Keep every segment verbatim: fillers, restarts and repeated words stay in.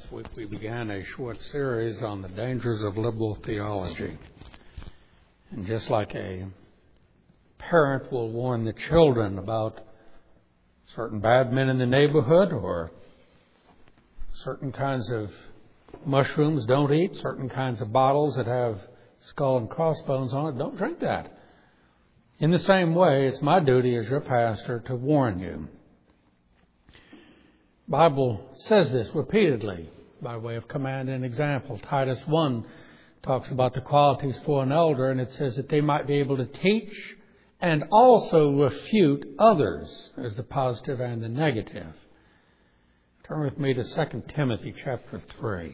Last week we began a short series on the dangers of liberal theology. And just like a parent will warn the children about certain bad men in the neighborhood or certain kinds of mushrooms don't eat, certain kinds of bottles that have skull and crossbones on it, don't drink that. In the same way, it's my duty as your pastor to warn you. The Bible says this repeatedly by way of command and example. Titus one talks about the qualities for an elder, and it says that they might be able to teach and also refute others, as the positive and the negative. Turn with me to Second Timothy chapter three.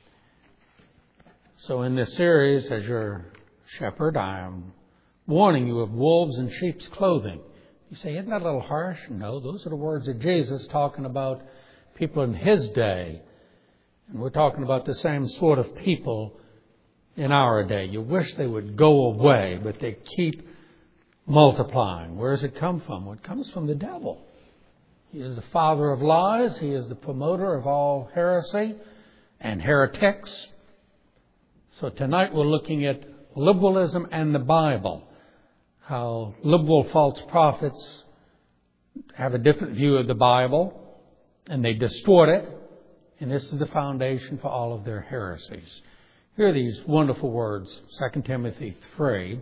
So in this series, as your shepherd, I am warning you of wolves in sheep's clothing. You say, isn't that a little harsh? No, those are the words of Jesus talking about people in His day. And we're talking about the same sort of people in our day. You wish they would go away, but they keep multiplying. Where does it come from? Well, it comes from the devil. He is the father of lies. He is the promoter of all heresy and heretics. So tonight we're looking at liberalism and the Bible. How liberal false prophets have a different view of the Bible and they distort it. And this is the foundation for all of their heresies. Here are these wonderful words, Second Timothy three,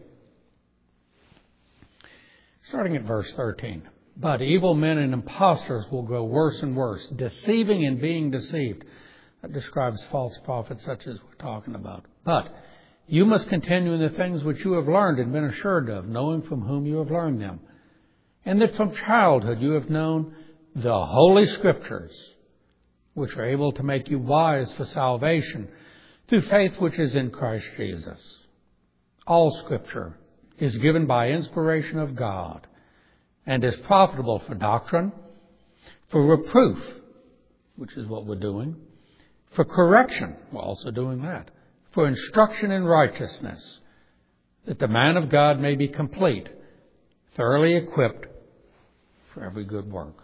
starting at verse thirteen. But evil men and impostors will grow worse and worse, deceiving and being deceived. That describes false prophets such as we're talking about. But you must continue in the things which you have learned and been assured of, knowing from whom you have learned them. And that from childhood you have known the Holy Scriptures, which are able to make you wise for salvation through faith which is in Christ Jesus. All Scripture is given by inspiration of God and is profitable for doctrine, for reproof, which is what we're doing, for correction, we're also doing that, for instruction in righteousness, that the man of God may be complete, thoroughly equipped for every good work.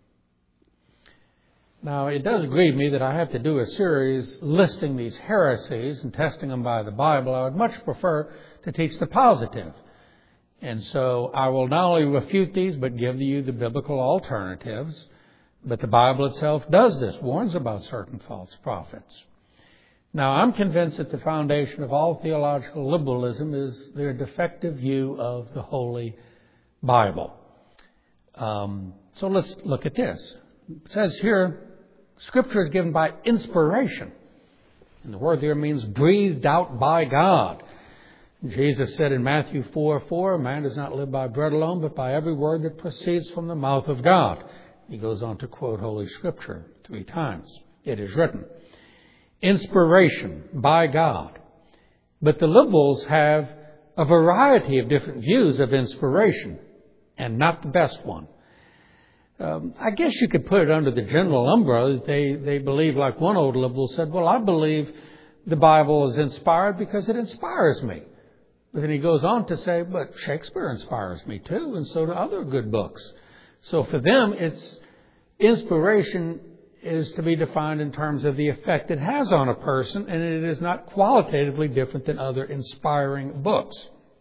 Now, it does grieve me that I have to do a series listing these heresies and testing them by the Bible. I would much prefer to teach the positive. And so I will not only refute these, but give you the biblical alternatives. But the Bible itself does this, warns about certain false prophets. Now, I'm convinced that the foundation of all theological liberalism is their defective view of the Holy Bible. Um, so let's look at this. It says here, Scripture is given by inspiration. And the word there means breathed out by God. Jesus said in Matthew four four, man does not live by bread alone, but by every word that proceeds from the mouth of God. He goes on to quote Holy Scripture three times. It is written. Inspiration by God. But the liberals have a variety of different views of inspiration, and not the best one. Um, I guess you could put it under the general umbrella that they, they believe, like one old liberal said, well, I believe the Bible is inspired because it inspires me. But then he goes on to say, but Shakespeare inspires me too, and so do other good books. So for them, it's inspiration is to be defined in terms of the effect it has on a person, and it is not qualitatively different than other inspiring books.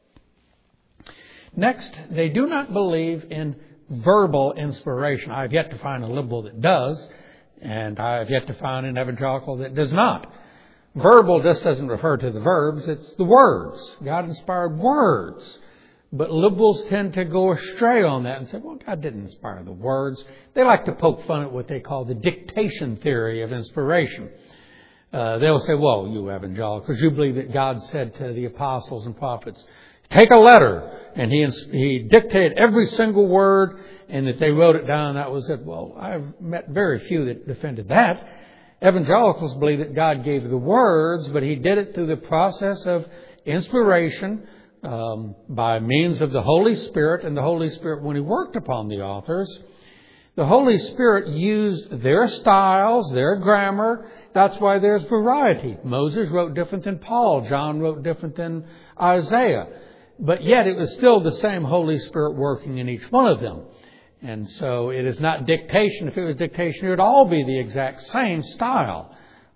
Next, they do not believe in verbal inspiration. I have yet to find a liberal that does, and I have yet to find an evangelical that does not. Verbal just doesn't refer to the verbs, it's the words. God inspired words. But liberals tend to go astray on that and say, well, God didn't inspire the words. They like to poke fun at what they call the dictation theory of inspiration. Uh, they'll say, well, you evangelicals, you believe that God said to the apostles and prophets, take a letter, and he he dictated every single word, and that they wrote it down, and that was it. Well, I've met very few that defended that. Evangelicals believe that God gave the words, but He did it through the process of inspiration um, by means of the Holy Spirit, and the Holy Spirit, when He worked upon the authors, the Holy Spirit used their styles, their grammar. That's why there's variety. Moses wrote different than Paul. John wrote different than Isaiah. But yet it was still the same Holy Spirit working in each one of them. And so it is not dictation. If it was dictation, it would all be the exact same style.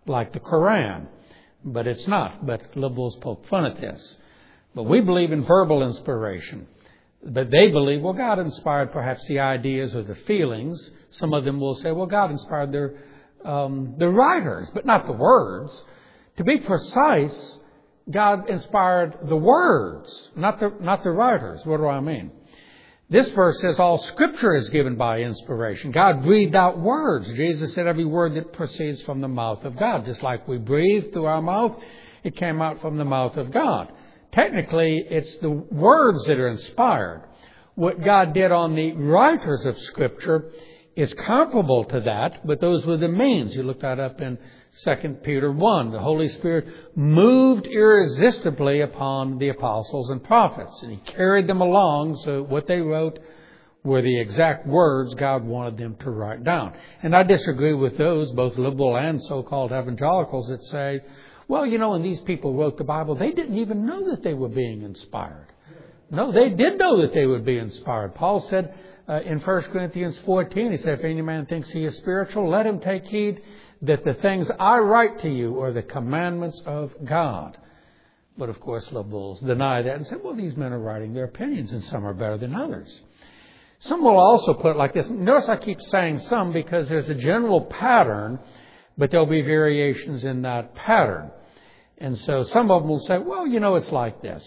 like the Quran. But it's not. But liberals poke fun at this. But we believe in verbal inspiration. But they believe, well, God inspired perhaps the ideas or the feelings. Some of them will say, well, God inspired their, um, the writers, but not the words. To be precise, God inspired the words, not the, not the writers. What do I mean? This verse says all Scripture is given by inspiration. God breathed out words. Jesus said every word that proceeds from the mouth of God. Just like we breathe through our mouth, it came out from the mouth of God. Technically, it's the words that are inspired. What God did on the writers of Scripture is comparable to that, but those were the means. You look that up in Second Peter one. The Holy Spirit moved irresistibly upon the apostles and prophets, and He carried them along, so what they wrote were the exact words God wanted them to write down. And I disagree with those, both liberal and so-called evangelicals, that say, well, you know, when these people wrote the Bible, they didn't even know that they were being inspired. No, they did know that they would be inspired. Paul said uh, in First Corinthians fourteen, he said, if any man thinks he is spiritual, let him take heed that the things I write to you are the commandments of God. But of course, liberals deny that and say, well, these men are writing their opinions and some are better than others. Some will also put it like this. Notice I keep saying some because there's a general pattern, but there'll be variations in that pattern. And so some of them will say, well, you know, it's like this.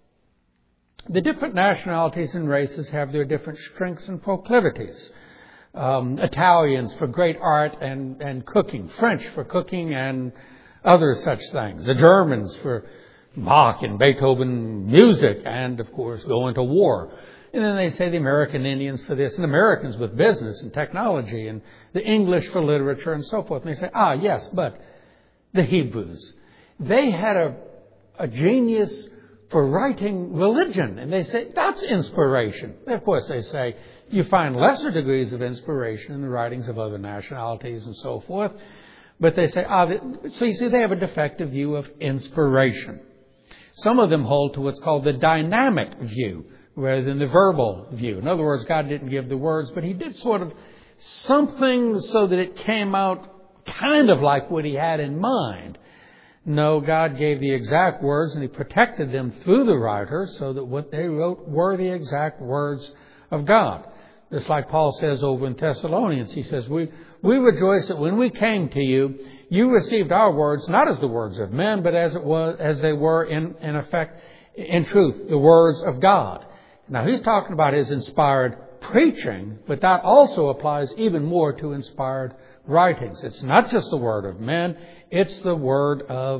The different nationalities and races have their different strengths and proclivities. Um, Italians for great art and, and cooking. French for cooking and other such things. The Germans for Bach and Beethoven music and, of course, going to war. And then they say the American Indians for this and Americans with business and technology and the English for literature and so forth. And they say, ah, yes, but the Hebrews, they had a, a genius for writing religion. And they say, that's inspiration. Of course, they say, you find lesser degrees of inspiration in the writings of other nationalities and so forth. But they say, ah, so you see, they have a defective view of inspiration. Some of them hold to what's called the dynamic view rather than the verbal view. In other words, God didn't give the words, but He did sort of something so that it came out kind of like what He had in mind. No, God gave the exact words and He protected them through the writers so that what they wrote were the exact words of God. Just like Paul says over in Thessalonians, he says, we, we rejoice that when we came to you, you received our words not as the words of men, but as it was, as they were in, in effect, in truth, the words of God. Now, he's talking about His inspired preaching, but that also applies even more to inspired writings. It's not just the word of men, it's the word of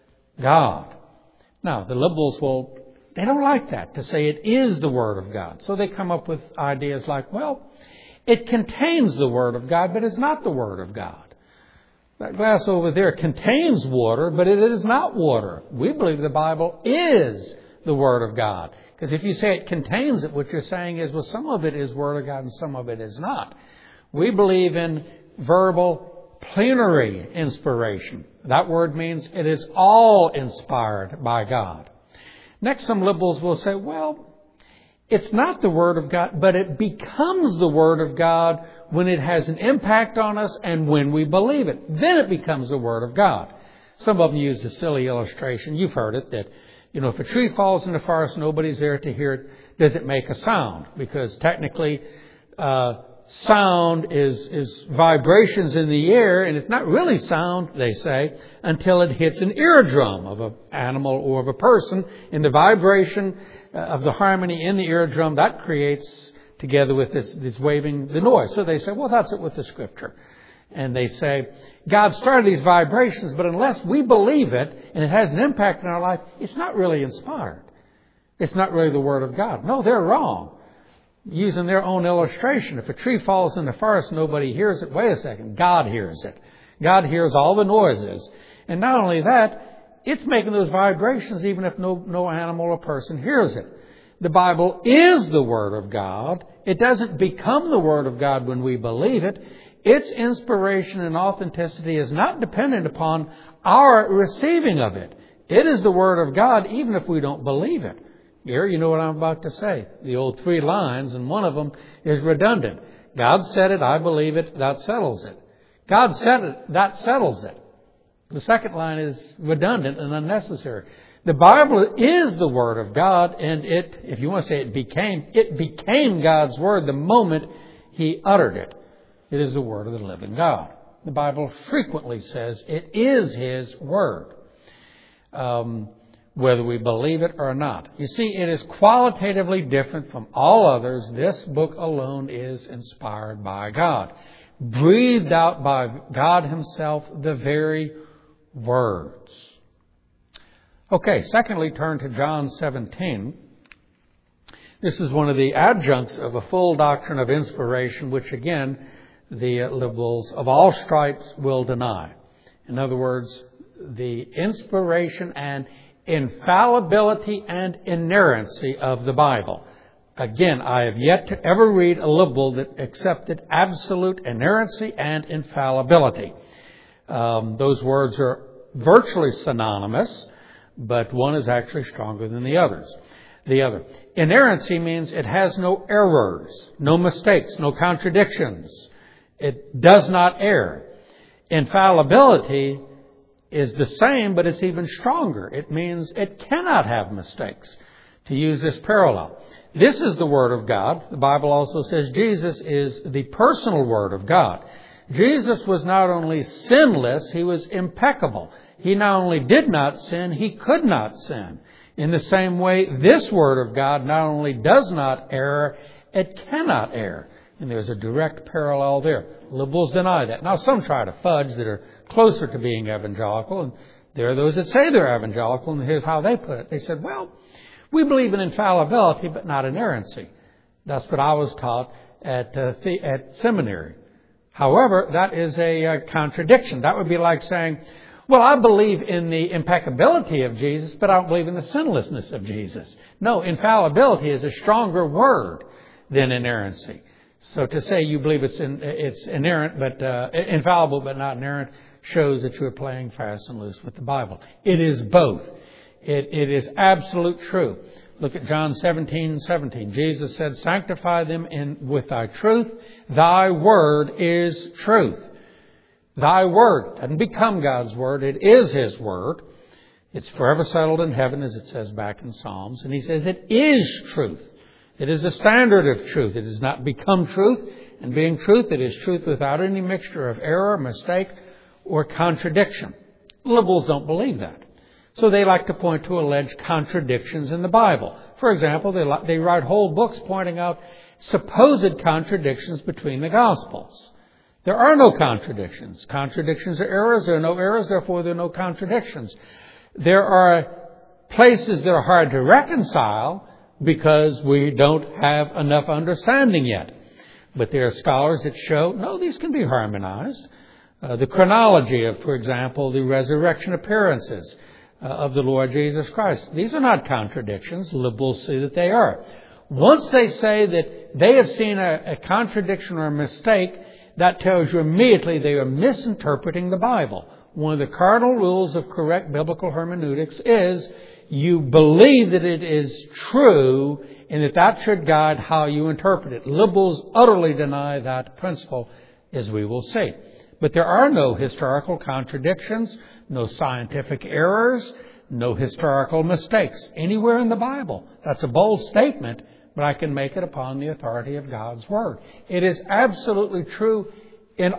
God. Now, the liberals will, they don't like that, to say it is the word of God. So they come up with ideas like, well, it contains the word of God, but it's not the word of God. That glass over there contains water, but it is not water. We believe the Bible is the word of God. Because if you say it contains it, what you're saying is, well, some of it is word of God and some of it is not. We believe in verbal plenary inspiration. That word means it is all inspired by God. Next, some liberals will say, well, it's not the Word of God, but it becomes the Word of God when it has an impact on us and when we believe it. Then it becomes the Word of God. Some of them use the silly illustration. You've heard it, that, you know, if a tree falls in the forest, nobody's there to hear it. Does it make a sound? Because technically, uh, sound is, is vibrations in the air, and it's not really sound, they say, until it hits an eardrum of an animal or of a person. And the vibration of the harmony in the eardrum, that creates, together with this, this waving, the noise. So they say, well, that's it with the Scripture. And they say, God started these vibrations, but unless we believe it and it has an impact in our life, it's not really inspired. It's not really the Word of God. No, they're wrong. Using their own illustration, if a tree falls in the forest, nobody hears it. Wait a second, God hears it. God hears all the noises. And not only that, it's making those vibrations even if no, no animal or person hears it. The Bible is the Word of God. It doesn't become the Word of God when we believe it. Its inspiration and authenticity is not dependent upon our receiving of it. It is the Word of God even if we don't believe it. Here, you know what I'm about to say. The old three lines, and one of them is redundant. God said it, I believe it, that settles it. God said it, that settles it. The second line is redundant and unnecessary. The Bible is the Word of God, and it, if you want to say it became, it became God's Word the moment He uttered it. It is the Word of the living God. The Bible frequently says it is His Word, um, whether we believe it or not. You see, it is qualitatively different from all others. This book alone is inspired by God, breathed out by God Himself, the very words. Okay, secondly, turn to John seventeen. This is one of the adjuncts of a full doctrine of inspiration, which again, the liberals of all stripes will deny. In other words, the inspiration and infallibility and inerrancy of the Bible. Again, I have yet to ever read a liberal that accepted absolute inerrancy and infallibility. Um, those words are virtually synonymous, but one is actually stronger than the others. The other. Inerrancy means it has no errors, no mistakes, no contradictions. It does not err. Infallibility is the same, but it's even stronger. It means it cannot have mistakes. To use this parallel, this is the Word of God. The Bible also says Jesus is the personal Word of God. Jesus was not only sinless, He was impeccable. He not only did not sin, He could not sin. In the same way, this Word of God not only does not err, it cannot err. And there's a direct parallel there. Liberals deny that. Now, some try to fudge that are closer to being evangelical, and there are those that say they're evangelical, and here's how they put it. They said, well, we believe in infallibility, but not inerrancy. That's what I was taught at uh, the, at seminary. However, that is a uh, contradiction. That would be like saying, well, I believe in the impeccability of Jesus, but I don't believe in the sinlessness of Jesus. No, infallibility is a stronger word than inerrancy. So to say you believe it's in, it's inerrant, but uh, infallible, but not inerrant, shows that you are playing fast and loose with the Bible. It is both. It, it is absolute true. Look at John seventeen seventeen. Jesus said, "Sanctify them in with thy truth. Thy word is truth." Thy word doesn't become God's word. It is His word. It's forever settled in heaven, as it says back in Psalms. And He says it is truth. It is a standard of truth. It does not become truth. And being truth, it is truth without any mixture of error, mistake, or contradiction. Liberals don't believe that. So they like to point to alleged contradictions in the Bible. For example, they, li- they write whole books pointing out supposed contradictions between the Gospels. There are no contradictions. Contradictions are errors. There are no errors, therefore there are no contradictions. There are places that are hard to reconcile because we don't have enough understanding yet. But there are scholars that show, no, these can be harmonized. Uh, the chronology of, for example, the resurrection appearances uh, of the Lord Jesus Christ. These are not contradictions. Liberals see that they are. Once they say that they have seen a, a contradiction or a mistake, that tells you immediately they are misinterpreting the Bible. One of the cardinal rules of correct biblical hermeneutics is you believe that it is true and that that should guide how you interpret it. Liberals utterly deny that principle, as we will see. But there are no historical contradictions, no scientific errors, no historical mistakes anywhere in the Bible. That's a bold statement, but I can make it upon the authority of God's Word. It is absolutely true in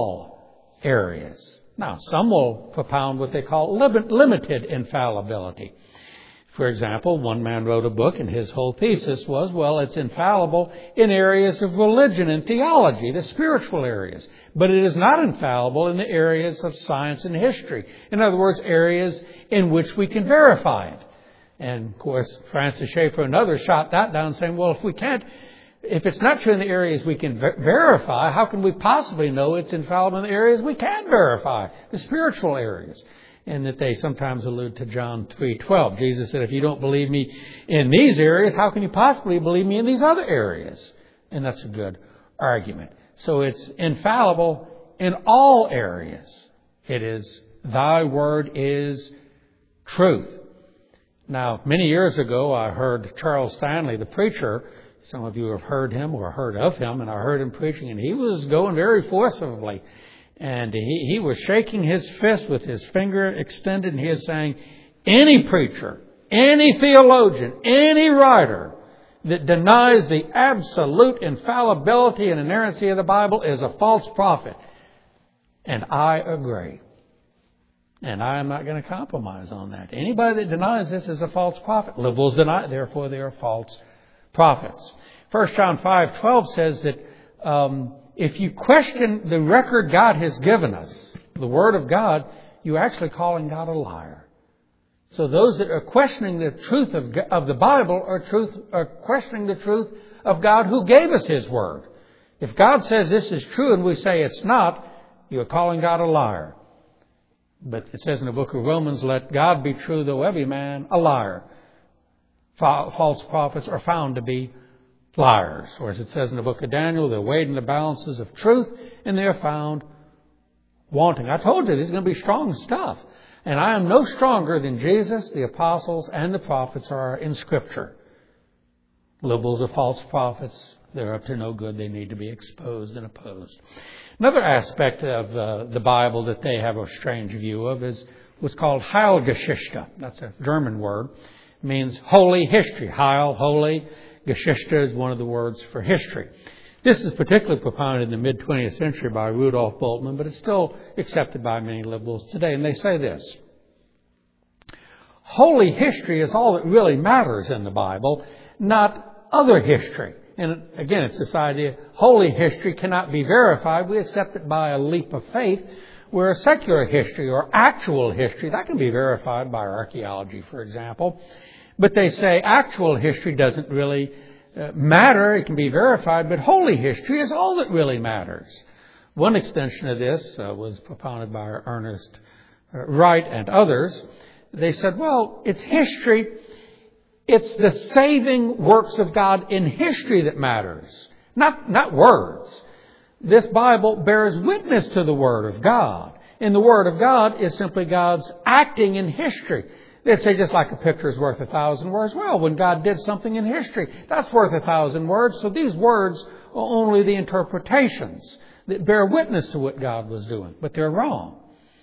all areas. Now, some will propound what they call limited infallibility. For example, one man wrote a book and his whole thesis was, well, it's infallible in areas of religion and theology, the spiritual areas. But it is not infallible in the areas of science and history. In other words, areas in which we can verify it. And, of course, Francis Schaeffer and others shot that down saying, well, if we can't, if it's not true in the areas we can ver- verify, how can we possibly know it's infallible in the areas we can verify, the spiritual areas? And that they sometimes allude to John three twelve. Jesus said, if you don't believe me in these areas, how can you possibly believe me in these other areas? And that's a good argument. So it's infallible in all areas. It is, thy word is truth. Now, many years ago, I heard Charles Stanley, the preacher. Some of you have heard him or heard of him, and I heard him preaching, and he was going very forcibly And he, he was shaking his fist with his finger extended, and he is saying, any preacher, any theologian, any writer that denies the absolute infallibility and inerrancy of the Bible is a false prophet. And I agree. And I am not going to compromise on that. Anybody that denies this is a false prophet. Liberals deny it, therefore they are false prophets. First John five twelve says that um, if you question the record God has given us, the Word of God, you're actually calling God a liar. So those that are questioning the truth of, of the Bible are, truth, are questioning the truth of God who gave us His Word. If God says this is true and we say it's not, you're calling God a liar. But it says in the book of Romans, let God be true, though every man a liar. False prophets are found to be liars. Or as it says in the book of Daniel, they're weighed in the balances of truth and they're found wanting. I told you, this is going to be strong stuff. And I am no stronger than Jesus, the apostles, and the prophets are in Scripture. Liberals are false prophets. They're up to no good. They need to be exposed and opposed. Another aspect of uh, the Bible that they have a strange view of is what's called Heilgeschichte. That's a German word. It means holy history. Heil, holy. Geschichte is one of the words for history. This is particularly propounded in the mid-twentieth century by Rudolf Bultmann, but it's still accepted by many liberals today. And they say this: holy history is all that really matters in the Bible, not other history. And again, it's this idea, holy history cannot be verified. We accept it by a leap of faith, where secular history or actual history, that can be verified by archaeology, for example. But they say actual history doesn't really uh, matter. It can be verified, but holy history is all that really matters. One extension of this uh, was propounded by Ernest uh, Wright and others. They said, well, it's history. It's the saving works of God in history that matters, not, not words. This Bible bears witness to the Word of God. And the Word of God is simply God's acting in history. They'd say just like a picture is worth a thousand words. Well, when God did something in history, that's worth a thousand words. So these words are only the interpretations that bear witness to what God was doing. But they're wrong.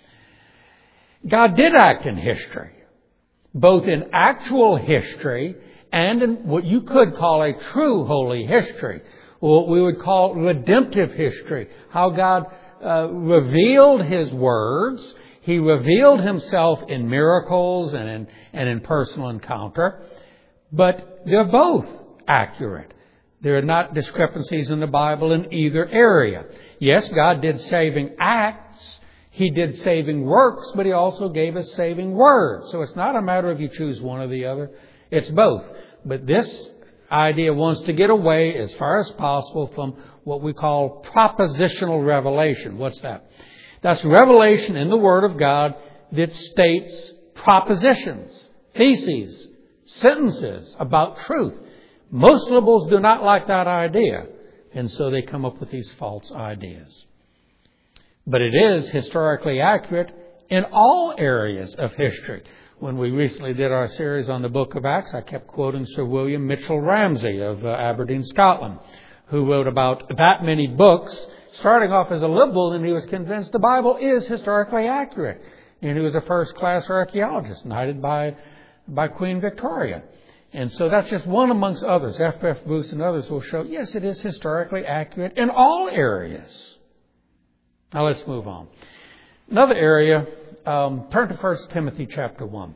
God did act in history, both in actual history and in what you could call a true holy history, what we would call redemptive history, how God uh, revealed His words. He revealed Himself in miracles and in, and in personal encounter, but they're both accurate. There are not discrepancies in the Bible in either area. Yes, God did saving acts. He did saving works, but He also gave us saving words. So it's not a matter of you choose one or the other. It's both. But this idea wants to get away as far as possible from what we call propositional revelation. What's that? That's revelation in the Word of God that states propositions, theses, sentences about truth. Most liberals do not like that idea, and so they come up with these false ideas. But it is historically accurate in all areas of history. When we recently did our series on the book of Acts, I kept quoting Sir William Mitchell Ramsay of uh, Aberdeen, Scotland, who wrote about that many books, starting off as a liberal, and he was convinced the Bible is historically accurate. And he was a first-class archaeologist, knighted by, by Queen Victoria. And so that's just one amongst others. F F Bruce and others will show, yes, it is historically accurate in all areas. Now let's move on. Another area, um, turn to First Timothy chapter one.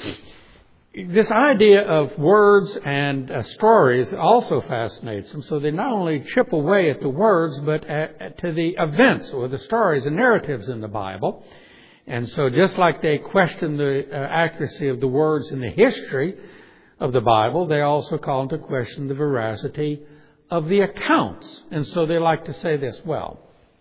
This idea of words and uh, stories also fascinates them. So they not only chip away at the words, but at, at, to the events or the stories and narratives in the Bible. And so just like they question the uh, accuracy of the words in the history of the Bible, they also call into question the veracity of the accounts. And so they like to say this, well,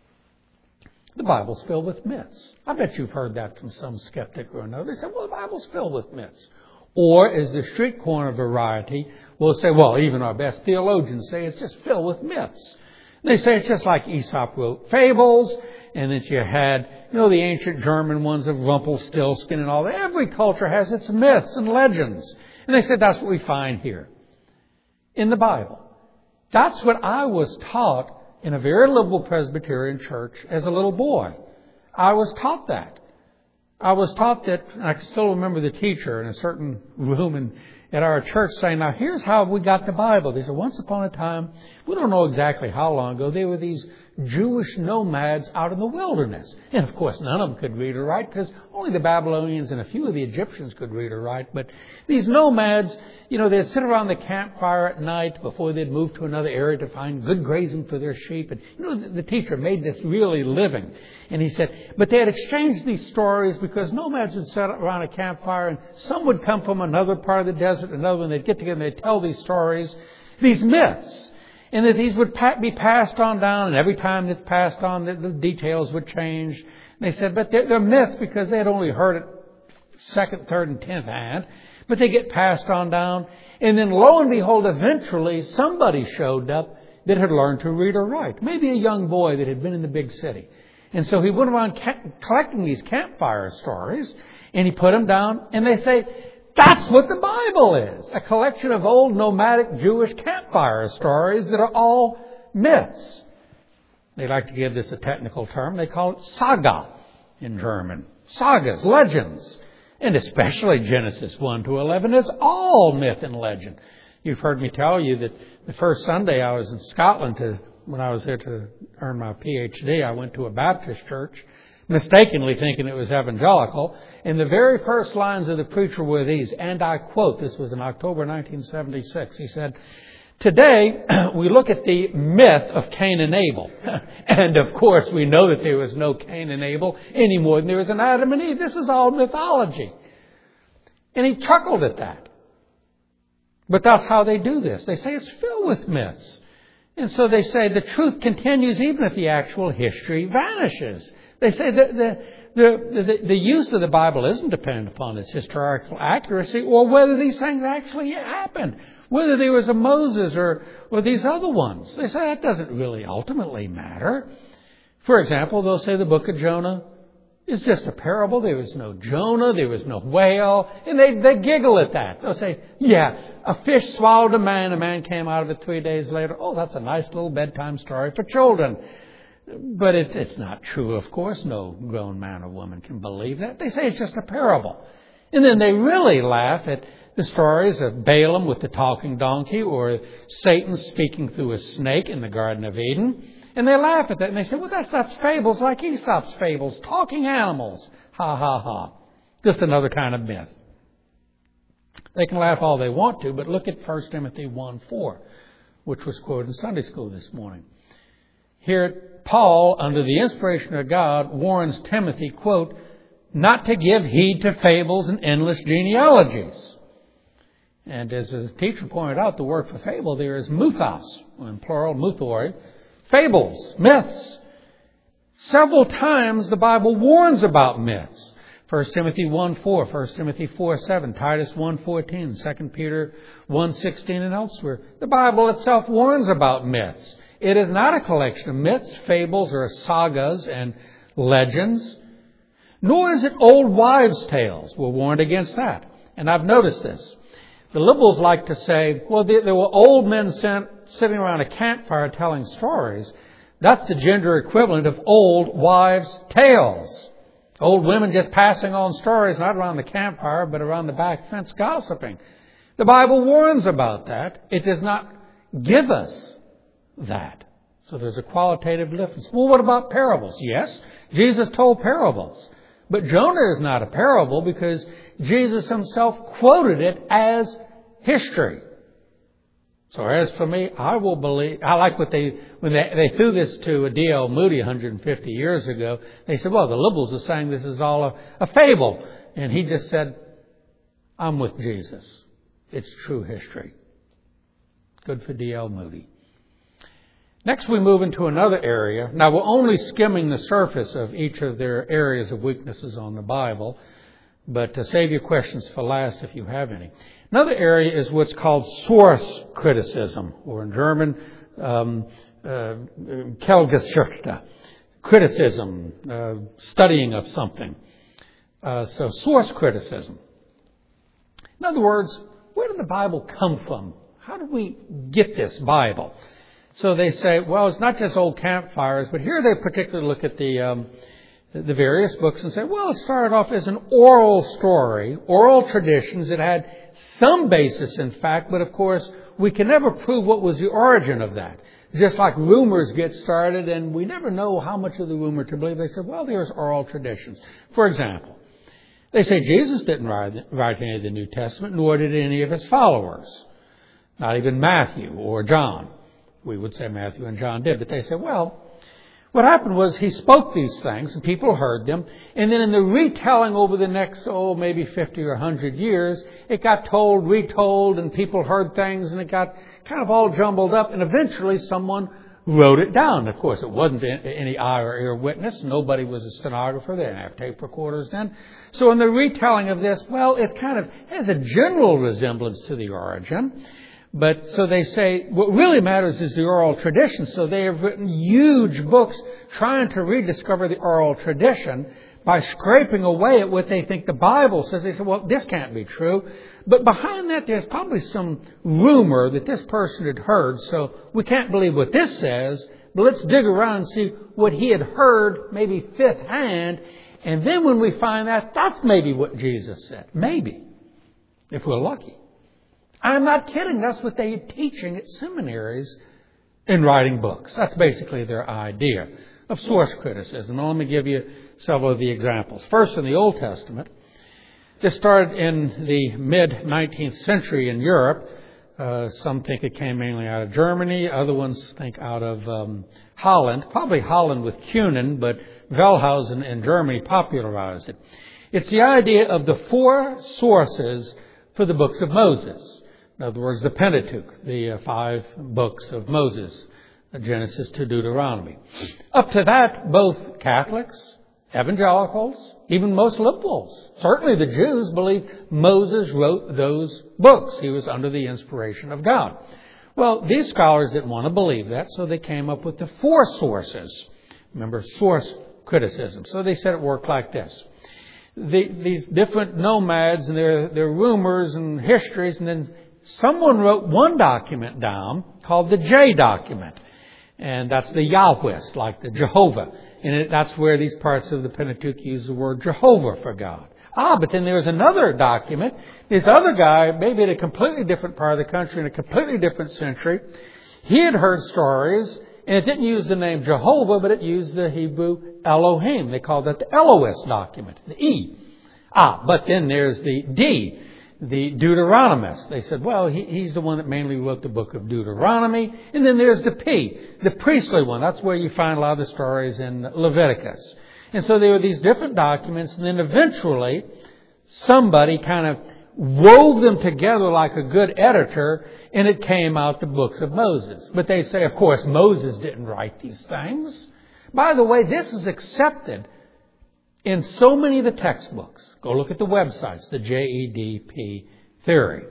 the Bible's filled with myths. I bet you've heard that from some skeptic or another. They say, well, the Bible's filled with myths. Or, as the street corner variety will say, well, even our best theologians say it's just filled with myths. And they say it's just like Aesop wrote fables, and that you had, you know, the ancient German ones of Rumpelstiltskin and all that. Every culture has its myths and legends. And they said that's what we find here in the Bible. That's what I was taught in a very liberal Presbyterian church as a little boy. I was taught that. I was taught that, and I can still remember the teacher in a certain room in, at our church saying, now here's how we got the Bible. They said, once upon a time, we don't know exactly how long ago, there were these Jewish nomads out in the wilderness. And of course, none of them could read or write because only the Babylonians and a few of the Egyptians could read or write. But these nomads, you know, they'd sit around the campfire at night before they'd move to another area to find good grazing for their sheep. And, you know, the, the teacher made this really living. And he said, but they had exchanged these stories because nomads would sit around a campfire and some would come from another part of the desert, another one, they'd get together and they'd tell these stories, these myths. And that these would be passed on down, and every time it's passed on, the, the details would change. And they said, but they're, they're myths because they had only heard it second, third, and tenth hand. But they get passed on down. And then lo and behold, eventually somebody showed up that had learned to read or write. Maybe a young boy that had been in the big city. And so he went around ca- collecting these campfire stories, and he put them down, and they say, that's what the Bible is. A collection of old nomadic Jewish campfire stories that are all myths. They like to give this a technical term. They call it saga in German. Sagas, legends. And especially Genesis one to eleven is all myth and legend. You've heard me tell you that the first Sunday I was in Scotland to, when I was there to earn my P H D, I went to a Baptist church, mistakenly thinking it was evangelical. And the very first lines of the preacher were these, and I quote, this was in October nineteen seventy-six. He said, today we look at the myth of Cain and Abel. And of course we know that there was no Cain and Abel any more than there was an Adam and Eve. This is all mythology. And he chuckled at that. But that's how they do this. They say it's filled with myths. And so they say the truth continues even if the actual history vanishes. They say that the, the, the, the use of the Bible isn't dependent upon its historical accuracy or whether these things actually happened, whether there was a Moses or, or these other ones. They say that doesn't really ultimately matter. For example, they'll say the book of Jonah is just a parable. There was no Jonah, there was no whale, and they, they giggle at that. They'll say, yeah, a fish swallowed a man, a man came out of it three days later. Oh, that's a nice little bedtime story for children. But it's it's not true, of course. No grown man or woman can believe that. They say it's just a parable. And then they really laugh at the stories of Balaam with the talking donkey or Satan speaking through a snake in the Garden of Eden. And they laugh at that and they say, well, that's, that's fables like Aesop's fables, talking animals. Ha, ha, ha. Just another kind of myth. They can laugh all they want to, but look at First Timothy one four, which was quoted in Sunday school this morning. Here, Paul, under the inspiration of God, warns Timothy, quote, not to give heed to fables and endless genealogies. And as the teacher pointed out, the word for fable there is muthos, in plural, muthoi, fables, myths. Several times the Bible warns about myths. First Timothy one four, First Timothy four seven, Titus one fourteen, Second Peter one sixteen, and elsewhere. The Bible itself warns about myths. It is not a collection of myths, fables, or sagas and legends, nor is it old wives' tales. We're warned against that. And I've noticed this. The liberals like to say, well, there were old men sent, sitting around a campfire telling stories. That's the gender equivalent of old wives' tales. Old women just passing on stories, not around the campfire, but around the back fence gossiping. The Bible warns about that. It does not give us that. So there's a qualitative difference. Well, what about parables? Yes, Jesus told parables. But Jonah is not a parable because Jesus himself quoted it as history. So as for me, I will believe, I like what they, when they, they threw this to D L Moody one hundred fifty years ago, they said, well, the liberals are saying this is all a, a fable. And he just said, I'm with Jesus. It's true history. Good for D L Moody. Next, we move into another area. Now, we're only skimming the surface of each of their areas of weaknesses on the Bible, but to save your questions for last if you have any. Another area is what's called source criticism, or in German, um, uh, Quellgeschichte, criticism, uh, studying of something. Uh, so, source criticism. In other words, where did the Bible come from? How did we get this Bible? So they say, well, it's not just old campfires, but here they particularly look at the um, the various books and say, well, it started off as an oral story, oral traditions. It had some basis in fact, but of course, we can never prove what was the origin of that. Just like rumors get started, and we never know how much of the rumor to believe. They say, well, there's oral traditions. For example, they say Jesus didn't write, write any of the New Testament, nor did any of his followers. Not even Matthew or John. We would say Matthew and John did, but they say, well, what happened was he spoke these things and people heard them, and then in the retelling over the next, oh, maybe fifty or one hundred years, it got told, retold, and people heard things, and it got kind of all jumbled up, and eventually someone wrote it down. Of course, it wasn't any eye or ear witness. Nobody was a stenographer. They didn't have tape recorders then. So in the retelling of this, well, it kind of has a general resemblance to the origin. But so they say what really matters is the oral tradition. So they have written huge books trying to rediscover the oral tradition by scraping away at what they think the Bible says. They say, well, this can't be true. But behind that, there's probably some rumor that this person had heard. So we can't believe what this says, but let's dig around and see what he had heard, maybe fifth hand. And then when we find that, that's maybe what Jesus said. Maybe, if we're lucky. I'm not kidding. That's what they're teaching at seminaries in writing books. That's basically their idea of source criticism. Now, let me give you several of the examples. First, in the Old Testament, this started in the mid-nineteenth century in Europe. Uh, some think it came mainly out of Germany. Other ones think out of um, Holland. Probably Holland with Cunin, but Wellhausen in Germany popularized it. It's the idea of the four sources for the books of Moses. In other words, the Pentateuch, the uh, five books of Moses, Genesis to Deuteronomy. Up to that, both Catholics, evangelicals, even most liberals, certainly the Jews, believed Moses wrote those books. He was under the inspiration of God. Well, these scholars didn't want to believe that, so they came up with the four sources. Remember, source criticism. So they said it worked like this. The, these different nomads and their, their rumors and histories, and then someone wrote one document down called the J document. And that's the Yahwist, like the Jehovah. And it, that's where these parts of the Pentateuch use the word Jehovah for God. Ah, but then there's another document. This other guy, maybe in a completely different part of the country, in a completely different century, he had heard stories, and it didn't use the name Jehovah, but it used the Hebrew Elohim. They called that the Elohist document, the E. Ah, but then there's the D, the Deuteronomist. They said, well, he, he's the one that mainly wrote the book of Deuteronomy. And then there's the P, the priestly one. That's where you find a lot of the stories in Leviticus. And so there were these different documents, and then eventually somebody kind of wove them together like a good editor, and it came out the books of Moses. But they say, of course, Moses didn't write these things. By the way, this is accepted in so many of the textbooks. Go look at the websites, the J E D P theory.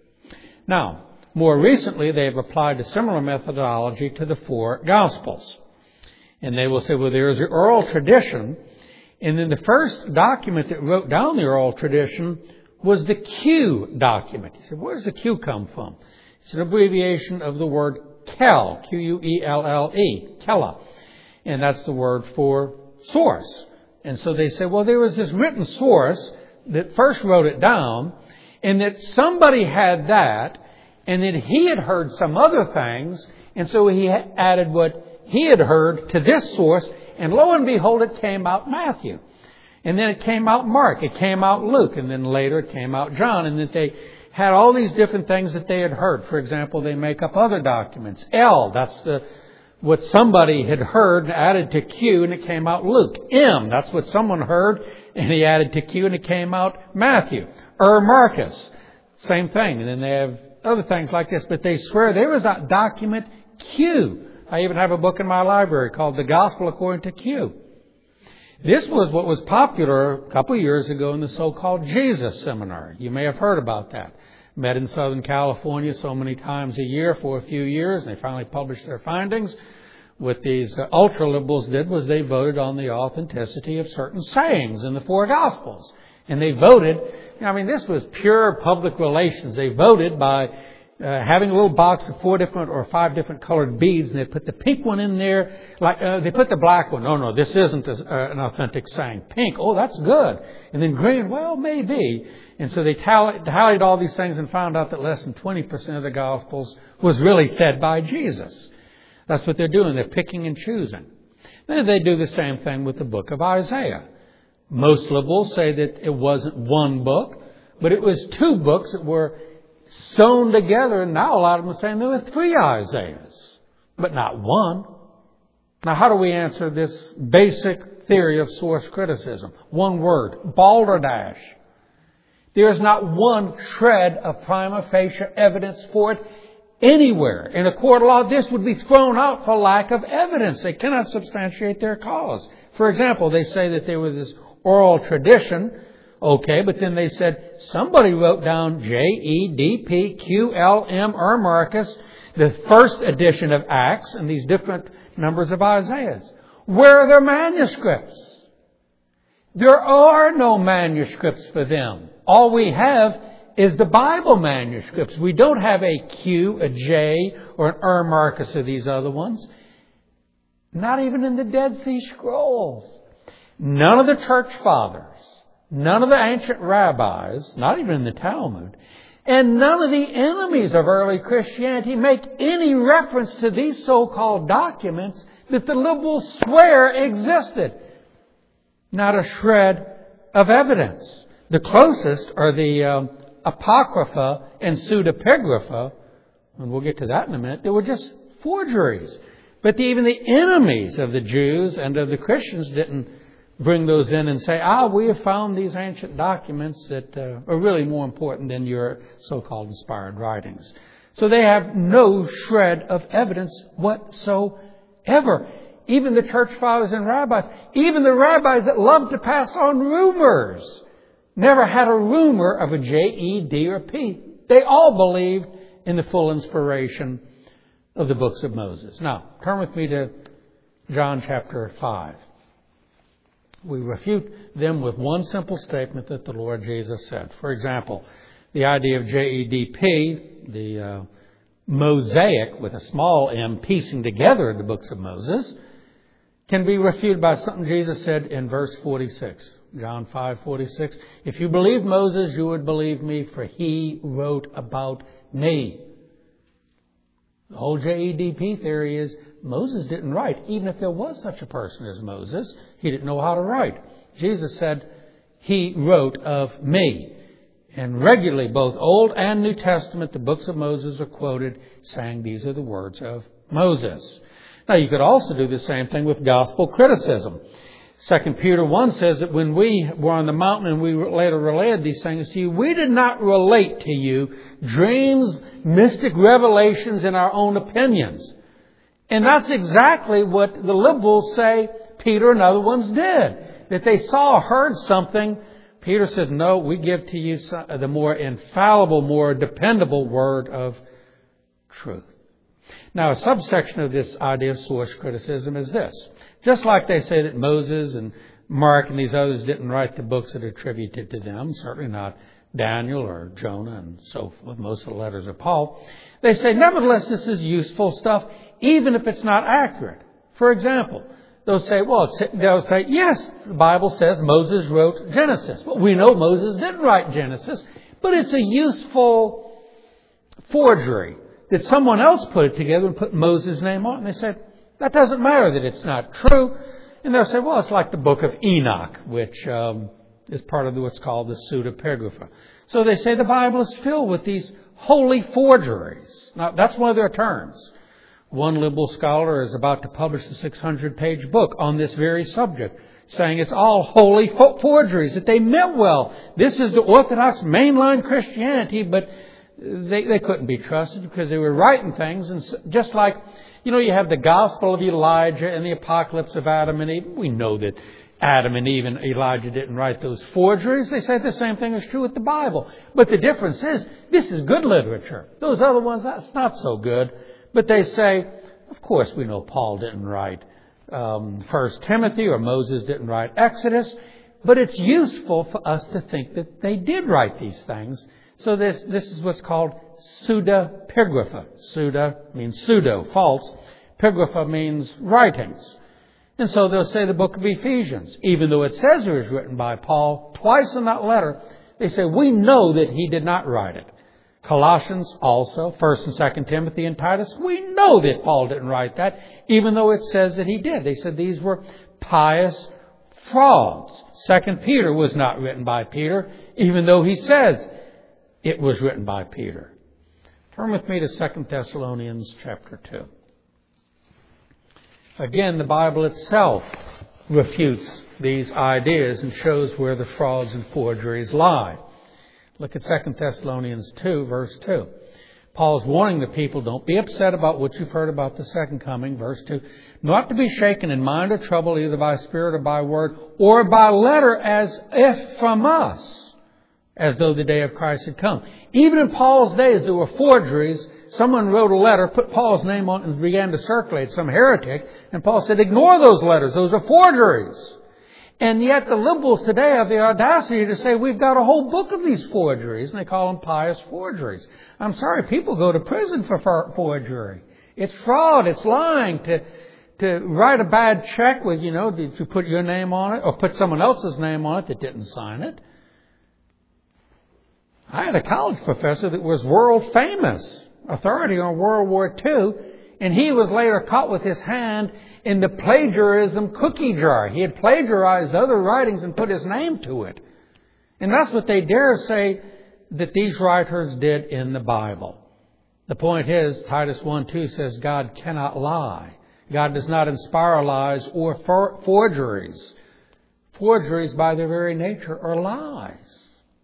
Now, more recently, they have applied a similar methodology to the four Gospels. And they will say, well, there is the oral tradition. And then the first document that wrote down the oral tradition was the Q document. He said, where does the Q come from? It's an abbreviation of the word Kel, Q U E L L E, Kella. And that's the word for source. And so they say, well, there was this written source that first wrote it down, and that somebody had that, and then he had heard some other things, and so he added what he had heard to this source, and lo and behold, it came out Matthew. And then it came out Mark, it came out Luke, and then later it came out John, and that they had all these different things that they had heard. For example, they make up other documents. L, that's the what somebody had heard and added to Q, and it came out Luke. M, that's what someone heard, and he added to Q, and it came out Matthew. Or Marcus, same thing. And then they have other things like this. But they swear there was a document Q. I even have a book in my library called The Gospel According to Q. This was what was popular a couple of years ago in the so-called Jesus Seminar. You may have heard about that. Met in Southern California so many times a year for a few years, and they finally published their findings. What these uh, ultra-liberals did was they voted on the authenticity of certain sayings in the four Gospels. And they voted, I mean, this was pure public relations. They voted by uh, having a little box of four different or five different colored beads, and they put the pink one in there. Like uh, they put the black one. No, no, this isn't a, uh, an authentic saying. Pink, oh, that's good. And then green, well, maybe. And so they tallied, tallied all these things and found out that less than twenty percent of the Gospels was really said by Jesus. That's what they're doing. They're picking and choosing. Then they do the same thing with the book of Isaiah. Most liberals say that it wasn't one book, but it was two books that were sewn together, and now a lot of them are saying there were three Isaiahs, but not one. Now, how do we answer this basic theory of source criticism? One word, balderdash. There is not one shred of prima facie evidence for it anywhere. In a court of law, this would be thrown out for lack of evidence. They cannot substantiate their cause. For example, they say that there was this oral tradition. Okay, but then they said somebody wrote down J E D P Q L M or Marcus, the first edition of Acts, and these different numbers of Isaiahs. Where are their manuscripts? There are no manuscripts for them. All we have is the Bible manuscripts. We don't have a Q, a J, or an Er Marcus of these other ones. Not even in the Dead Sea Scrolls. None of the church fathers, none of the ancient rabbis, not even in the Talmud, and none of the enemies of early Christianity make any reference to these so-called documents that the liberals swear existed. Not a shred of evidence. The closest are the um, Apocrypha and Pseudepigrapha, and we'll get to that in a minute. They were just forgeries. But the, even the enemies of the Jews and of the Christians didn't bring those in and say, ah, we have found these ancient documents that uh, are really more important than your so-called inspired writings. So they have no shred of evidence whatsoever. Even the church fathers and rabbis, even the rabbis that love to pass on rumors, never had a rumor of a J, E, D, or P. They all believed in the full inspiration of the books of Moses. Now, turn with me to John chapter five. We refute them with one simple statement that the Lord Jesus said. For example, the idea of J E D P, the uh, mosaic with a small m piecing together the books of Moses, can be refuted by something Jesus said in verse forty-six. John five forty-six. If you believe Moses, you would believe me, for he wrote about me. The whole J E D P theory is Moses didn't write. Even if there was such a person as Moses, he didn't know how to write. Jesus said, he wrote of me. And regularly, both Old and New Testament, the books of Moses are quoted saying these are the words of Moses. Now, you could also do the same thing with gospel criticism. Second Peter one says that when we were on the mountain and we later relayed these things to you, we did not relate to you dreams, mystic revelations, and our own opinions. And that's exactly what the liberals say Peter and other ones did. That they saw or heard something. Peter said, no, we give to you the more infallible, more dependable word of truth. Now, a subsection of this idea of source criticism is this. Just like they say that Moses and Mark and these others didn't write the books that are attributed to them, certainly not Daniel or Jonah and so forth, most of the letters of Paul, they say, nevertheless, this is useful stuff, even if it's not accurate. For example, they'll say, well, they'll say, yes, the Bible says Moses wrote Genesis. Well, we know Moses didn't write Genesis, but it's a useful forgery that someone else put it together and put Moses' name on it. And they said, that doesn't matter that it's not true. And they'll say, well, it's like the book of Enoch, which um, is part of what's called the Pseudepigrapha. So they say the Bible is filled with these holy forgeries. Now, that's one of their terms. One liberal scholar is about to publish a six hundred page book on this very subject, saying it's all holy forgeries, that they meant well. This is the Orthodox mainline Christianity, but they, they couldn't be trusted because they were writing things. And just like, you know, you have the Gospel of Elijah and the Apocalypse of Adam and Eve. We know that Adam and Eve and Elijah didn't write those forgeries. They say the same thing is true with the Bible. But the difference is, this is good literature. Those other ones, that's not so good. But they say, of course we know Paul didn't write um, First Timothy or Moses didn't write Exodus. But it's useful for us to think that they did write these things So this, this is what's called pseudepigrapha. Pseudo means pseudo, false. Pigrapha means writings. And so they'll say the book of Ephesians, even though it says it was written by Paul twice in that letter, they say we know that he did not write it. Colossians also, First and Second Timothy and Titus, we know that Paul didn't write that, even though it says that he did. They said these were pious frauds. Second Peter was not written by Peter, even though he says it was written by Peter. Turn with me to Second Thessalonians chapter two. Again, the Bible itself refutes these ideas and shows where the frauds and forgeries lie. Look at Second Thessalonians two, verse two. Paul's warning the people, don't be upset about what you've heard about the second coming. Verse two, not to be shaken in mind or trouble either by spirit or by word or by letter as if from us, as though the day of Christ had come. Even in Paul's days, there were forgeries. Someone wrote a letter, put Paul's name on it, and began to circulate, some heretic. And Paul said, ignore those letters. Those are forgeries. And yet the liberals today have the audacity to say we've got a whole book of these forgeries, and they call them pious forgeries. I'm sorry, people go to prison for forgery. It's fraud. It's lying. To to write a bad check with, you know, to put your name on it or put someone else's name on it that didn't sign it. I had a college professor that was world famous, authority on World War Two, and he was later caught with his hand in the plagiarism cookie jar. He had plagiarized other writings and put his name to it. And that's what they dare say that these writers did in the Bible. The point is, Titus one two says God cannot lie. God does not inspire lies or for- forgeries. Forgeries by their very nature are lies.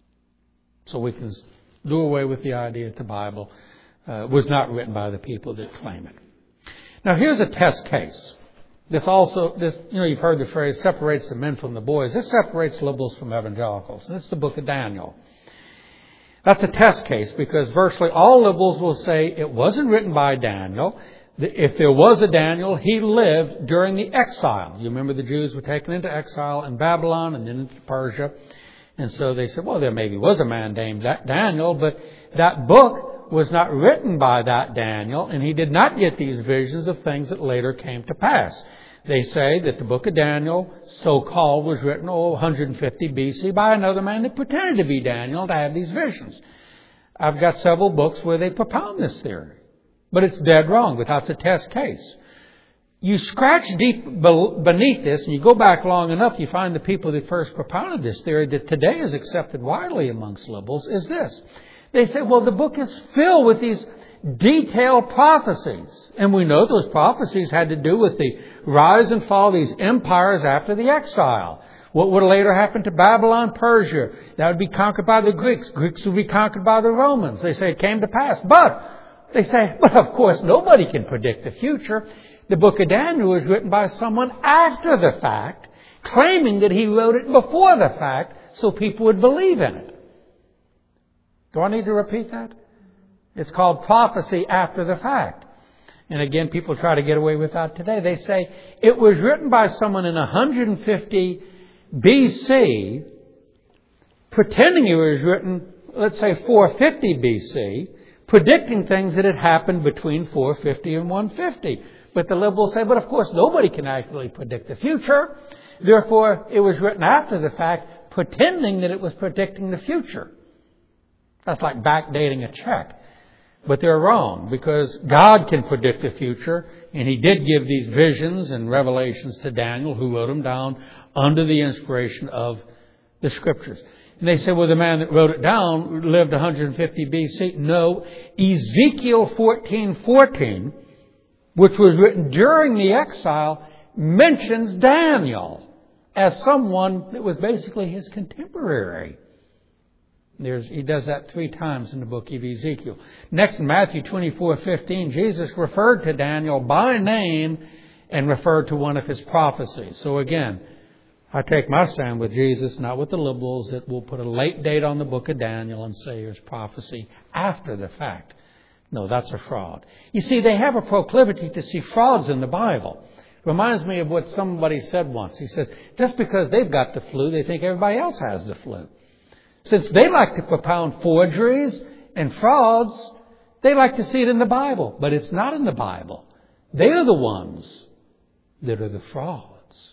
So we can do away with the idea that the Bible uh, was not written by the people that claim it. Now here's a test case. This also, this, you know, you've heard the phrase, separates the men from the boys. This separates liberals from evangelicals. And it's the book of Daniel. That's a test case because virtually all liberals will say it wasn't written by Daniel. If there was a Daniel, he lived during the exile. You remember the Jews were taken into exile in Babylon and then into Persia. And so they said, well, there maybe was a man named Daniel, but that book was not written by that Daniel, and he did not get these visions of things that later came to pass. They say that the book of Daniel, so-called, was written oh, one hundred fifty B C by another man that pretended to be Daniel to have these visions. I've got several books where they propound this theory. But it's dead wrong, but that's a test case. You scratch deep beneath this and you go back long enough, you find the people that first propounded this theory that today is accepted widely amongst liberals is this. They say, well, the book is filled with these detailed prophecies. And we know those prophecies had to do with the rise and fall of these empires after the exile. What would later happen to Babylon, Persia? That would be conquered by the Greeks. Greeks would be conquered by the Romans. They say it came to pass. But, they say, but of course nobody can predict the future. The book of Daniel was written by someone after the fact, claiming that he wrote it before the fact so people would believe in it. Do I need to repeat that? It's called prophecy after the fact. And again, people try to get away with that today. They say it was written by someone in one hundred fifty B C, pretending it was written, let's say, four fifty B C, predicting things that had happened between four fifty and one fifty. But the liberals say, but of course nobody can accurately predict the future. Therefore, it was written after the fact, pretending that it was predicting the future. That's like backdating a check. But they're wrong, because God can predict the future, and He did give these visions and revelations to Daniel, who wrote them down under the inspiration of the Scriptures. And they say, well, the man that wrote it down lived one hundred fifty B C. No, Ezekiel fourteen fourteen, which was written during the exile, mentions Daniel as someone that was basically his contemporary. There's, he does that three times in the book of Ezekiel. Next, in Matthew twenty-four fifteen, Jesus referred to Daniel by name and referred to one of his prophecies. So again, I take my stand with Jesus, not with the liberals that will put a late date on the book of Daniel and say it's prophecy after the fact. No, that's a fraud. You see, they have a proclivity to see frauds in the Bible. Reminds me of what somebody said once. He says, just because they've got the flu, they think everybody else has the flu. Since they like to propound forgeries and frauds, they like to see it in the Bible. But it's not in the Bible. They are the ones that are the frauds.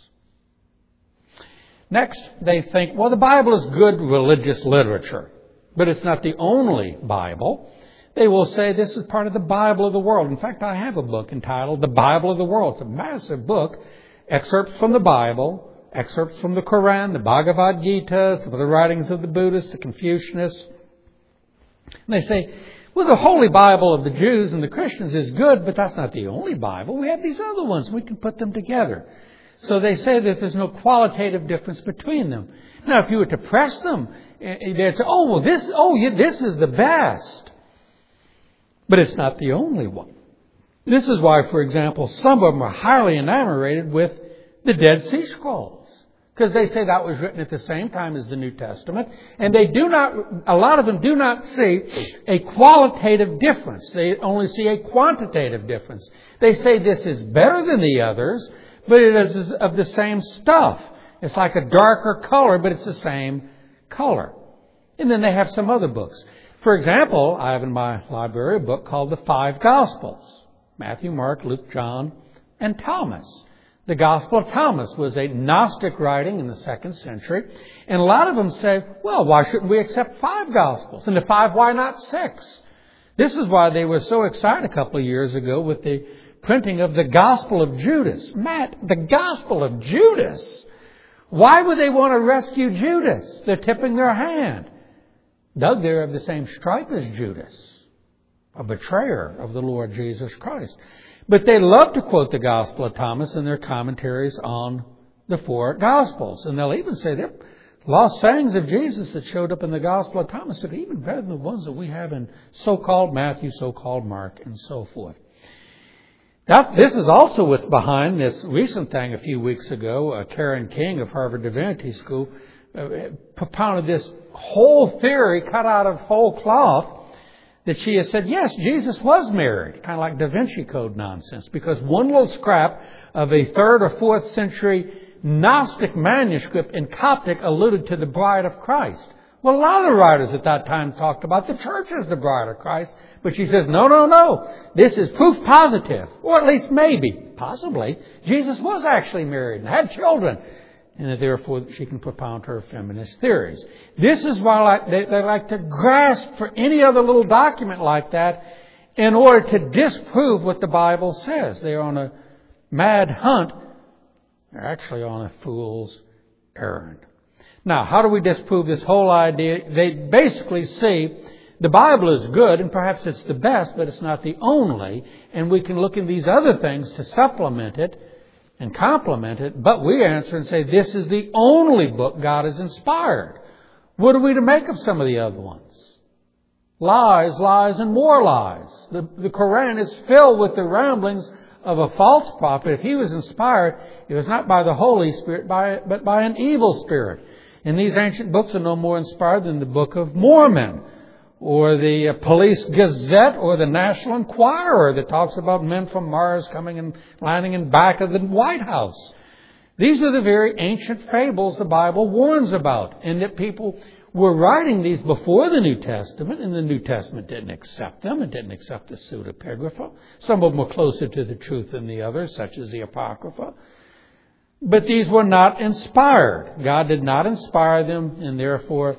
Next, they think, well, the Bible is good religious literature, but it's not the only Bible. They will say this is part of the Bible of the world. In fact, I have a book entitled The Bible of the World. It's a massive book. Excerpts from the Bible, excerpts from the Quran, the Bhagavad Gita, some of the writings of the Buddhists, the Confucianists. And they say, well, the Holy Bible of the Jews and the Christians is good, but that's not the only Bible. We have these other ones. We can put them together. So they say that there's no qualitative difference between them. Now, if you were to press them, they'd say, oh, well, this, oh, yeah, this is the best. But it's not the only one. This is why, for example, some of them are highly enamored with the Dead Sea Scrolls. Because they say that was written at the same time as the New Testament. And they do not, a lot of them do not see a qualitative difference. They only see a quantitative difference. They say this is better than the others, but it is of the same stuff. It's like a darker color, but it's the same color. And then they have some other books. For example, I have in my library a book called The Five Gospels. Matthew, Mark, Luke, John, and Thomas. The Gospel of Thomas was a Gnostic writing in the second century. And a lot of them say, well, why shouldn't we accept five Gospels? And the five, why not six? This is why they were so excited a couple of years ago with the printing of the Gospel of Judas. Matt, the Gospel of Judas? Why would they want to rescue Judas? They're tipping their hand. Doug, they're of the same stripe as Judas, a betrayer of the Lord Jesus Christ. But they love to quote the Gospel of Thomas in their commentaries on the four Gospels. And they'll even say they're lost sayings of Jesus that showed up in the Gospel of Thomas are even better than the ones that we have in so-called Matthew, so-called Mark, and so forth. Now, this is also what's behind this recent thing a few weeks ago. Uh, Karen King of Harvard Divinity School uh, propounded this whole theory cut out of whole cloth that she has said, yes, Jesus was married. Kind of like Da Vinci Code nonsense. Because one little scrap of a third or fourth century Gnostic manuscript in Coptic alluded to the bride of Christ. Well, a lot of writers at that time talked about the church as the bride of Christ. But she says, no, no, no. This is proof positive. Or at least maybe, possibly, Jesus was actually married and had children. And that therefore she can propound her feminist theories. This is why they, they like to grasp for any other little document like that in order to disprove what the Bible says. They're on a mad hunt. They're actually on a fool's errand. Now, how do we disprove this whole idea? They basically see the Bible is good, and perhaps it's the best, but it's not the only. And we can look in these other things to supplement it and complement it. But we answer and say, this is the only book God has inspired. What are we to make of some of the other ones? Lies, lies, and more lies. The, the Quran is filled with the ramblings of a false prophet. If he was inspired, it was not by the Holy Spirit, by, but by an evil spirit. And these ancient books are no more inspired than the Book of Mormon, or the Police Gazette, or the National Enquirer that talks about men from Mars coming and landing in back of the White House. These are the very ancient fables the Bible warns about, and that people were writing these before the New Testament, and the New Testament didn't accept them. It didn't accept the pseudepigrapha. Some of them were closer to the truth than the others, such as the Apocrypha. But these were not inspired. God did not inspire them, and therefore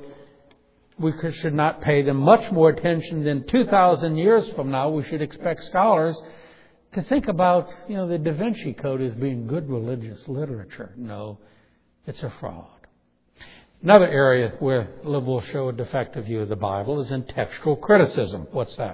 we should not pay them much more attention than two thousand years from now. We should expect scholars to think about, you know, the Da Vinci Code as being good religious literature. No, it's a fraud. Another area where liberals show a defective view of the Bible is in textual criticism. What's that?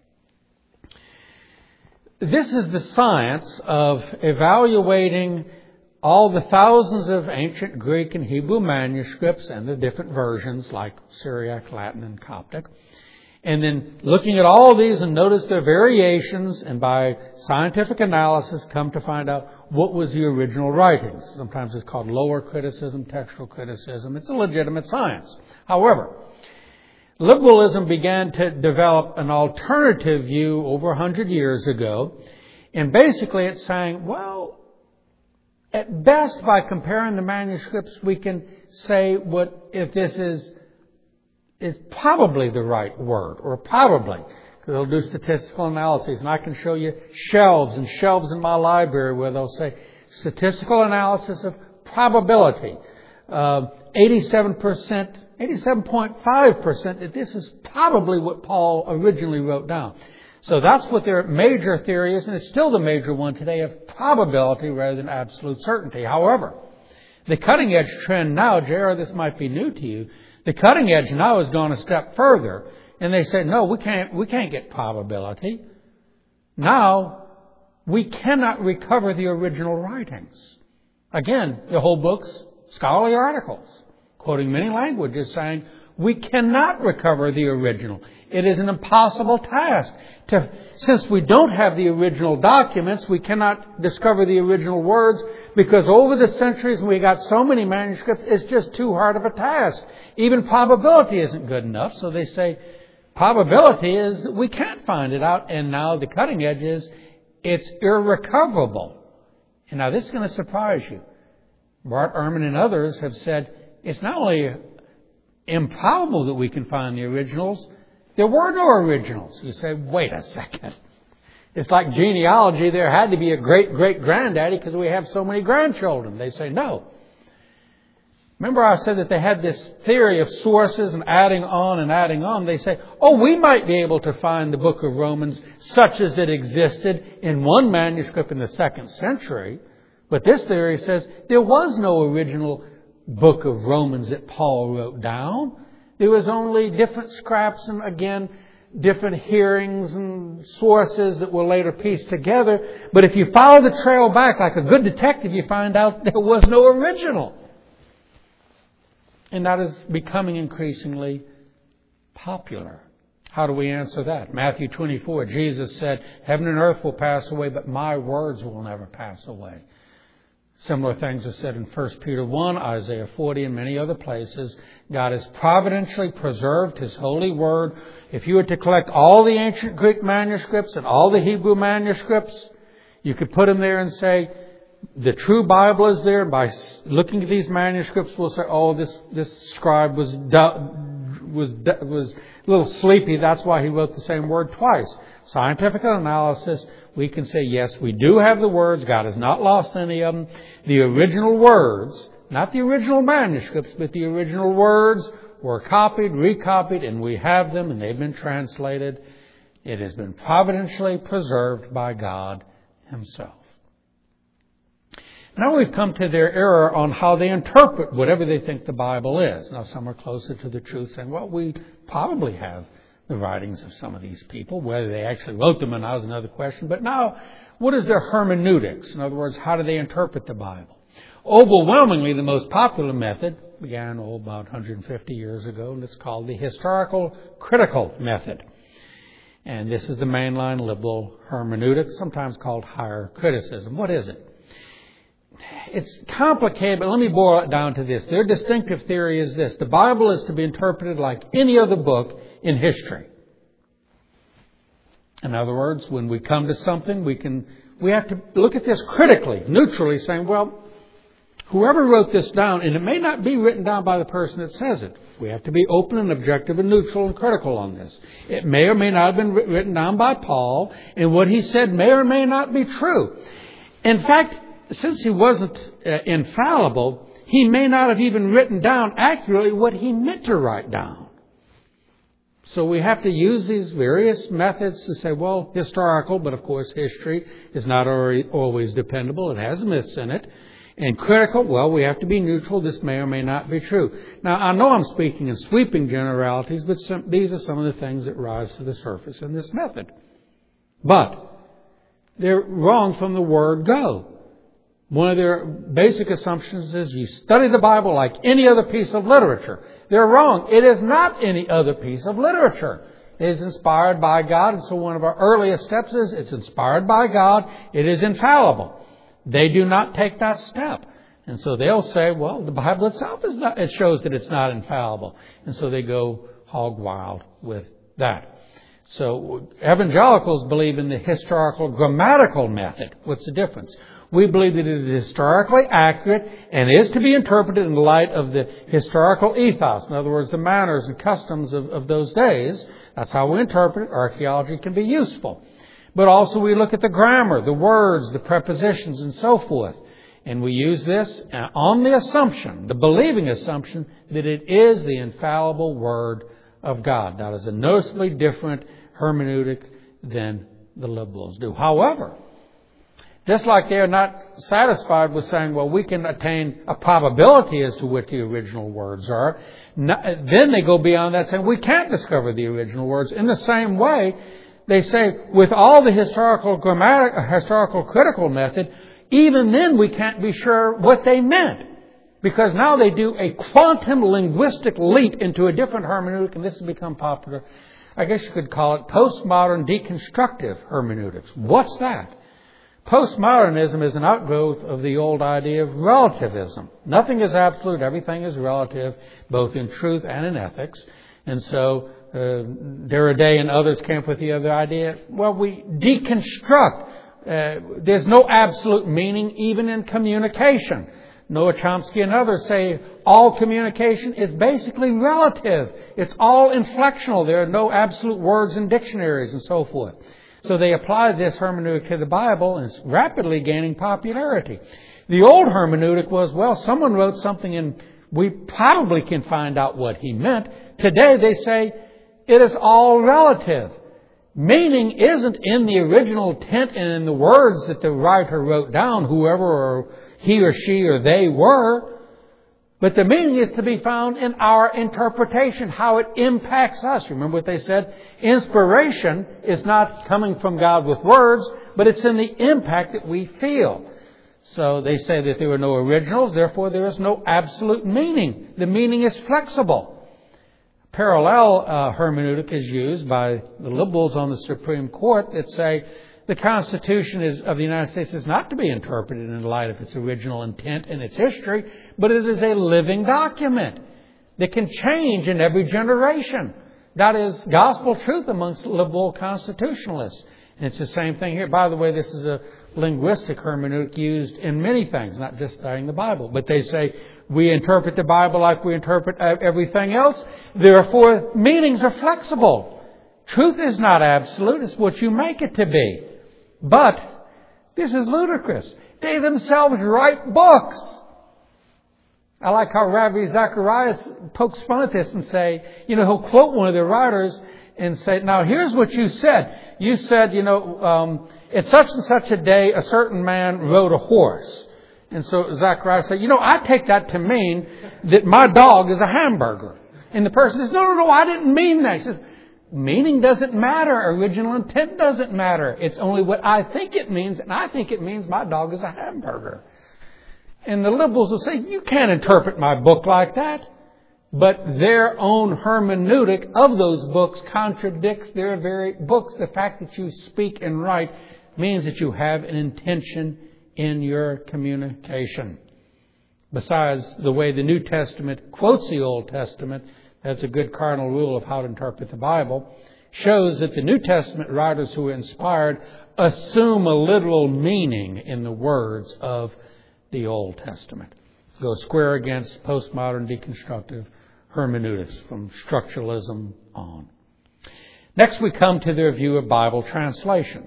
This is the science of evaluating all the thousands of ancient Greek and Hebrew manuscripts and the different versions like Syriac, Latin, and Coptic. And then looking at all these and notice their variations, and by scientific analysis come to find out what was the original writings. Sometimes it's called lower criticism, textual criticism. It's a legitimate science. However, liberalism began to develop an alternative view over a hundred years ago. And basically it's saying, well, at best, by comparing the manuscripts, we can say what if this is is probably the right word, or probably. Because they'll do statistical analyses, and I can show you shelves and shelves in my library where they'll say statistical analysis of probability. Uh, eighty-seven percent, eighty-seven point five percent that this is probably what Paul originally wrote down. So that's what their major theory is, and it's still the major one today, of probability rather than absolute certainty. However, the cutting edge trend now, J R, this might be new to you, the cutting edge now has gone a step further, and they say, no, we can't, we can't get probability. Now, we cannot recover the original writings. Again, the whole book's scholarly articles, quoting many languages, saying, we cannot recover the original. It is an impossible task. To, since we don't have the original documents, we cannot discover the original words, because over the centuries we got so many manuscripts, it's just too hard of a task. Even probability isn't good enough. So they say probability is we can't find it out. And now the cutting edge is it's irrecoverable. And now this is going to surprise you. Bart Ehrman and others have said it's not only improbable that we can find the originals, there were no originals. You say, wait a second. It's like genealogy. There had to be a great-great-granddaddy because we have so many grandchildren. They say no. Remember I said that they had this theory of sources and adding on and adding on. They say, oh, we might be able to find the book of Romans such as it existed in one manuscript in the second century. But this theory says there was no original book of Romans that Paul wrote down. There was only different scraps and, again, different hearings and sources that were later pieced together. But if you follow the trail back like a good detective, you find out there was no original. And that is becoming increasingly popular. How do we answer that? Matthew twenty-four, Jesus said, heaven and earth will pass away, but my words will never pass away. Similar things are said in First Peter one, Isaiah forty, and many other places. God has providentially preserved His holy word. If you were to collect all the ancient Greek manuscripts and all the Hebrew manuscripts, you could put them there and say, the true Bible is there. By looking at these manuscripts, we'll say, oh, this, this scribe was, was, was a little sleepy. That's why he wrote the same word twice. Scientific analysis, we can say, yes, we do have the words. God has not lost any of them. The original words, not the original manuscripts, but the original words were copied, recopied, and we have them, and they've been translated. It has been providentially preserved by God Himself. Now we've come to their error on how they interpret whatever they think the Bible is. Now some are closer to the truth, saying, well, we probably have the writings of some of these people. Whether they actually wrote them or not is another question. But now, what is their hermeneutics? In other words, how do they interpret the Bible? Overwhelmingly, the most popular method began oh, about one hundred fifty years ago, and it's called the historical critical method. And this is the mainline liberal hermeneutic, sometimes called higher criticism. What is it? It's complicated, but let me boil it down to this. Their distinctive theory is this. The Bible is to be interpreted like any other book in history. In other words, when we come to something, we can we have to look at this critically, neutrally, saying, well, whoever wrote this down, and it may not be written down by the person that says it. We have to be open and objective and neutral and critical on this. It may or may not have been written down by Paul, and what he said may or may not be true. In fact, since he wasn't uh, infallible, he may not have even written down accurately what he meant to write down. So we have to use these various methods to say, well, historical, but of course history is not always dependable. It has myths in it. And critical, well, we have to be neutral. This may or may not be true. Now, I know I'm speaking in sweeping generalities, but some, these are some of the things that rise to the surface in this method. But they're wrong from the word go. One of their basic assumptions is you study the Bible like any other piece of literature. They're wrong. It is not any other piece of literature. It is inspired by God. And so one of our earliest steps is it's inspired by God. It is infallible. They do not take that step. And so they'll say, well, the Bible itself is not, it shows that it's not infallible. And so they go hog wild with that. So evangelicals believe in the historical grammatical method. What's the difference? We believe that it is historically accurate and is to be interpreted in light of the historical ethos. In other words, the manners and customs of, of those days. That's how we interpret it. Archaeology can be useful. But also we look at the grammar, the words, the prepositions, and so forth. And we use this on the assumption, the believing assumption, that it is the infallible Word of God. That is a noticeably different hermeneutic than the liberals do. However, just like they are not satisfied with saying, well, we can attain a probability as to what the original words are, then they go beyond that, saying we can't discover the original words. In the same way, they say, with all the historical grammatic, historical critical method, even then we can't be sure what they meant. Because now they do a quantum linguistic leap into a different hermeneutic, and this has become popular. I guess you could call it postmodern deconstructive hermeneutics. What's that? Postmodernism is an outgrowth of the old idea of relativism. Nothing is absolute, everything is relative, both in truth and in ethics. And so uh, Derrida and others came up with the other idea. Well, we deconstruct. Uh, there's no absolute meaning even in communication. Noah Chomsky and others say all communication is basically relative. It's all inflectional. There are no absolute words in dictionaries and so forth. So they apply this hermeneutic to the Bible, and it's rapidly gaining popularity. The old hermeneutic was, well, someone wrote something and we probably can find out what he meant. Today they say it is all relative. Meaning isn't in the original intent and in the words that the writer wrote down, whoever or he or she or they were. But the meaning is to be found in our interpretation, how it impacts us. Remember what they said? Inspiration is not coming from God with words, but it's in the impact that we feel. So they say that there were no originals, therefore there is no absolute meaning. The meaning is flexible. Parallel uh, hermeneutic is used by the liberals on the Supreme Court that say the Constitution is, of the United States is not to be interpreted in light of its original intent and its history, but it is a living document that can change in every generation. That is gospel truth amongst liberal constitutionalists. And it's the same thing here. By the way, this is a linguistic hermeneutic used in many things, not just studying the Bible. But they say we interpret the Bible like we interpret everything else. Therefore, meanings are flexible. Truth is not absolute. It's what you make it to be. But this is ludicrous. They themselves write books. I like how Ravi Zacharias pokes fun at this and say, you know, he'll quote one of the writers and say, now here's what you said. You said, you know, um, it's such and such a day a certain man rode a horse. And so Zacharias said, you know, I take that to mean that my dog is a hamburger. And the person says, no, no, no, I didn't mean that. He says, meaning doesn't matter. Original intent doesn't matter. It's only what I think it means, and I think it means my dog is a hamburger. And the liberals will say, you can't interpret my book like that. But their own hermeneutic of those books contradicts their very books. The fact that you speak and write means that you have an intention in your communication. Besides, the way the New Testament quotes the Old Testament, that's a good cardinal rule of how to interpret the Bible, shows that the New Testament writers who are inspired assume a literal meaning in the words of the Old Testament. Go square against postmodern deconstructive hermeneutics from structuralism on. Next we come to their view of Bible translations.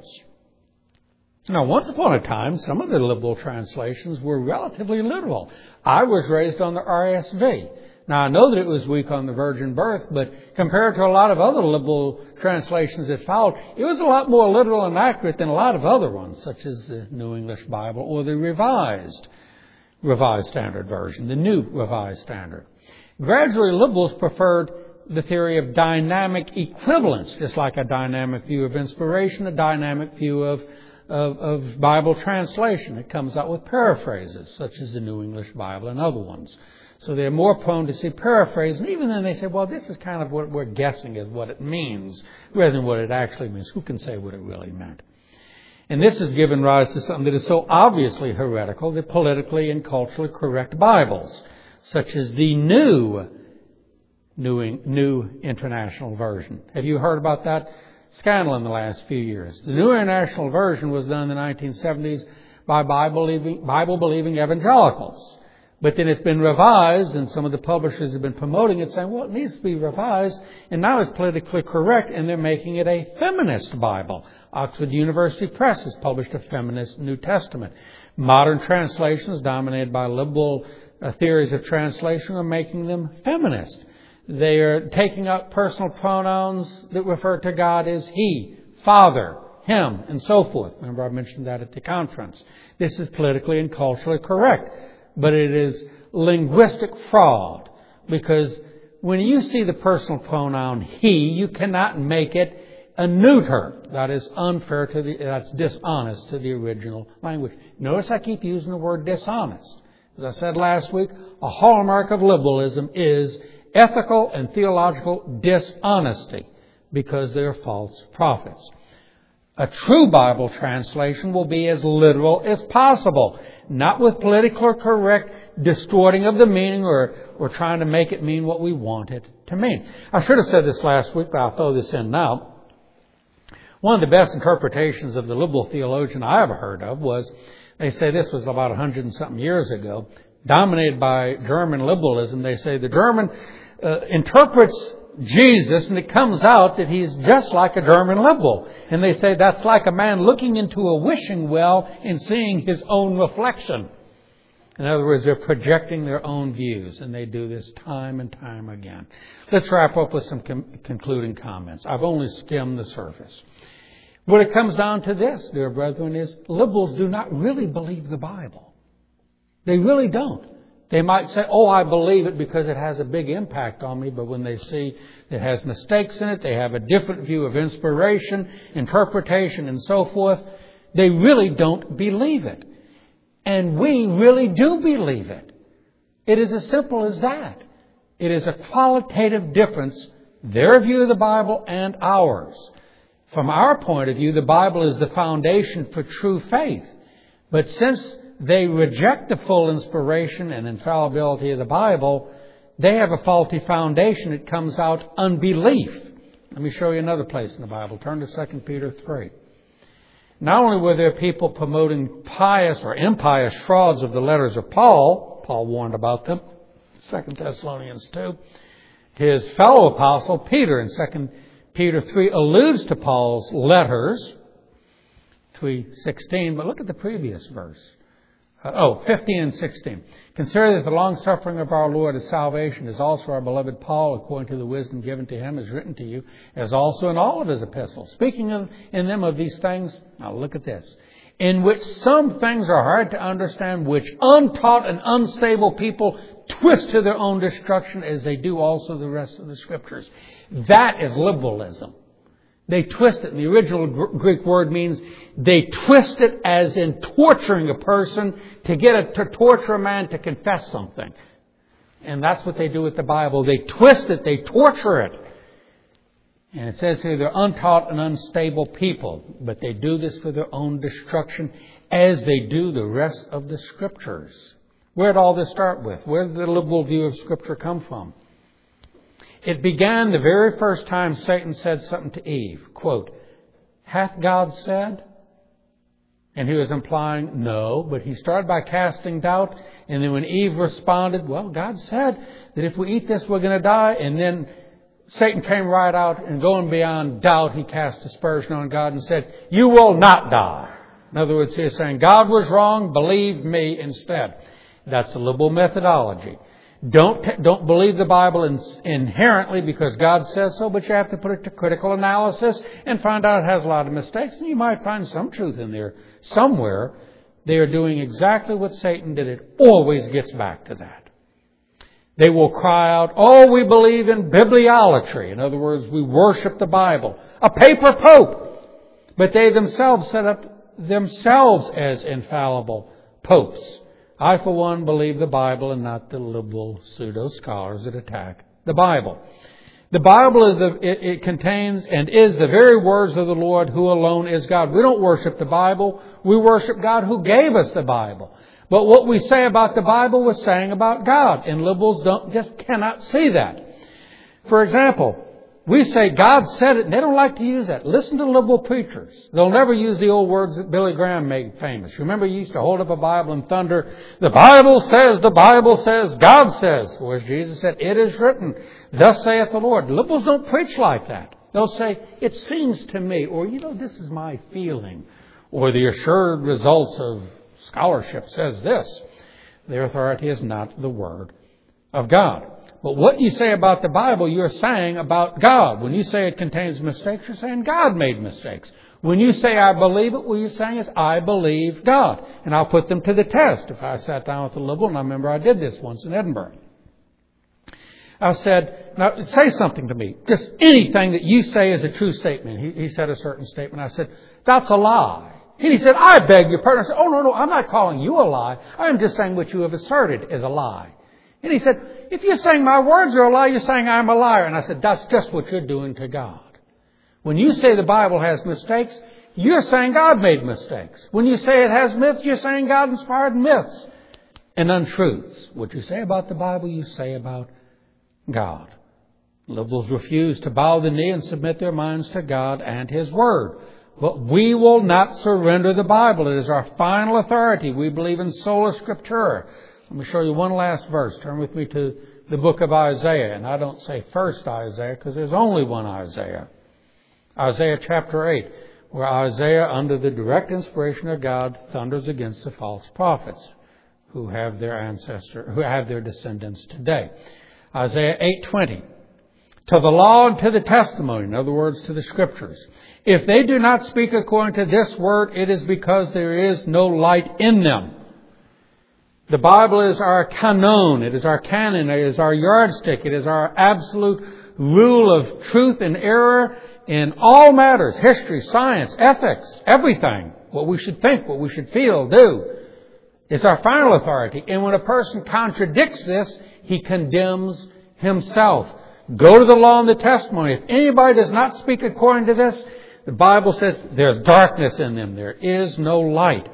Now, once upon a time, some of the liberal translations were relatively literal. I was raised on the R S V. Now, I know that it was weak on the virgin birth, but compared to a lot of other liberal translations that followed, it was a lot more literal and accurate than a lot of other ones, such as the New English Bible or the Revised, Revised Standard Version, the New Revised Standard. Gradually, liberals preferred the theory of dynamic equivalence, just like a dynamic view of inspiration, a dynamic view of, of, of Bible translation. It comes out with paraphrases, such as the New English Bible and other ones. So they're more prone to see paraphrase, and even then they say, well, this is kind of what we're guessing is what it means, rather than what it actually means. Who can say what it really meant? And this has given rise to something that is so obviously heretical, the politically and culturally correct Bibles, such as the New New, New International Version. Have you heard about that? scandal in the last few years. The New International Version was done in the nineteen seventies by Bible-believing, Bible-believing evangelicals. But then it's been revised, and some of the publishers have been promoting it, saying, well, it needs to be revised, and now it's politically correct, and they're making it a feminist Bible. Oxford University Press has published a feminist New Testament. Modern translations, dominated by liberal uh, theories of translation, are making them feminist. They are taking up personal pronouns that refer to God as He, Father, Him, and so forth. Remember, I mentioned that at the conference. This is politically and culturally correct. But it is linguistic fraud, because when you see the personal pronoun he, you cannot make it a neuter. That is unfair to the, that's dishonest to the original language. Notice I keep using the word dishonest. As I said last week, a hallmark of liberalism is ethical and theological dishonesty, because they are false prophets. A true Bible translation will be as literal as possible, not with politically correct distorting of the meaning or, or trying to make it mean what we want it to mean. I should have said this last week, but I'll throw this in now. One of the best interpretations of the liberal theologian I ever heard of was, they say this was about a hundred and something years ago, dominated by German liberalism. They say the German uh, interprets Jesus, and it comes out that he's just like a German liberal. And they say that's like a man looking into a wishing well and seeing his own reflection. In other words, they're projecting their own views, and they do this time and time again. Let's wrap up with some com- concluding comments. I've only skimmed the surface. What it comes down to this, dear brethren, is liberals do not really believe the Bible. They really don't. They might say, oh, I believe it because it has a big impact on me. But when they see it has mistakes in it, they have a different view of inspiration, interpretation, and so forth, they really don't believe it. And we really do believe it. It is as simple as that. It is a qualitative difference, their view of the Bible and ours. From our point of view, the Bible is the foundation for true faith. But since they reject the full inspiration and infallibility of the Bible, they have a faulty foundation. It comes out unbelief. Let me show you another place in the Bible. Turn to Second Peter three. Not only were there people promoting pious or impious frauds of the letters of Paul, Paul warned about them, Second Thessalonians two, his fellow apostle Peter in Second Peter three alludes to Paul's letters, three sixteen, but look at the previous verse. Uh, oh, fifteen and sixteen. Consider that the long-suffering of our Lord is salvation, as also our beloved Paul, according to the wisdom given to him, is written to you, as also in all of his epistles. Speaking of, in them of these things, now look at this, in which some things are hard to understand, which untaught and unstable people twist to their own destruction, as they do also the rest of the Scriptures. That is liberalism. They twist it. And the original Greek word means they twist it as in torturing a person to get a, to torture a man to confess something. And that's what they do with the Bible. They twist it. They torture it. And it says here they're untaught and unstable people. But they do this for their own destruction, as they do the rest of the Scriptures. Where did all this start with? Where did the liberal view of Scripture come from? It began the very first time Satan said something to Eve. Quote, hath God said? And he was implying no, but he started by casting doubt. And then when Eve responded, well, God said that if we eat this, we're going to die. And then Satan came right out, and going beyond doubt, he cast aspersion on God and said, you will not die. In other words, he is saying, God was wrong, believe me instead. That's the liberal methodology. Don't don't believe the Bible in, inherently because God says so, but you have to put it to critical analysis and find out it has a lot of mistakes. And you might find some truth in there somewhere. They are doing exactly what Satan did. It always gets back to that. They will cry out, oh, we believe in bibliolatry. In other words, we worship the Bible. A paper pope. But they themselves set up themselves as infallible popes. I, for one, believe the Bible and not the liberal pseudo-scholars that attack the Bible. The Bible is the, it, it contains and is the very words of the Lord, who alone is God. We don't worship the Bible. We worship God who gave us the Bible. But what we say about the Bible, we're saying about God. And liberals don't just cannot see that. For example, we say God said it, and they don't like to use that. Listen to liberal preachers. They'll never use the old words that Billy Graham made famous. Remember, he used to hold up a Bible and thunder, the Bible says, the Bible says, God says. Whereas Jesus said, it is written, thus saith the Lord. Liberals don't preach like that. They'll say, it seems to me, or, you know, this is my feeling, or the assured results of scholarship says this. Their authority is not the Word of God. But what you say about the Bible, you're saying about God. When you say it contains mistakes, you're saying God made mistakes. When you say I believe it, what you're saying is I believe God. And I'll put them to the test. If I sat down with a liberal, and I remember I did this once in Edinburgh. I said, now say something to me. Just anything that you say is a true statement. He, he said a certain statement. I said, that's a lie. And he said, I beg your pardon. I said, oh, no, no, I'm not calling you a lie. I'm just saying what you have asserted is a lie. And he said, if you're saying my words are a lie, you're saying I'm a liar. And I said, that's just what you're doing to God. When you say the Bible has mistakes, you're saying God made mistakes. When you say it has myths, you're saying God inspired myths and untruths. What you say about the Bible, you say about God. Liberals refuse to bow the knee and submit their minds to God and His Word. But we will not surrender the Bible. It is our final authority. We believe in sola scriptura. Let me show you one last verse. Turn with me to the book of Isaiah. And I don't say first Isaiah because there's only one Isaiah. Isaiah chapter eight, where Isaiah, under the direct inspiration of God, thunders against the false prophets who have their ancestor, who have their descendants today. Isaiah eight twenty. To the law and to the testimony, in other words, to the Scriptures. If they do not speak according to this word, it is because there is no light in them. The Bible is our canon. It is our canon. It is our yardstick. It is our absolute rule of truth and error in all matters. History, science, ethics, everything. What we should think, what we should feel, do. It's our final authority. And when a person contradicts this, he condemns himself. Go to the law and the testimony. If anybody does not speak according to this, the Bible says there's darkness in them. There is no light.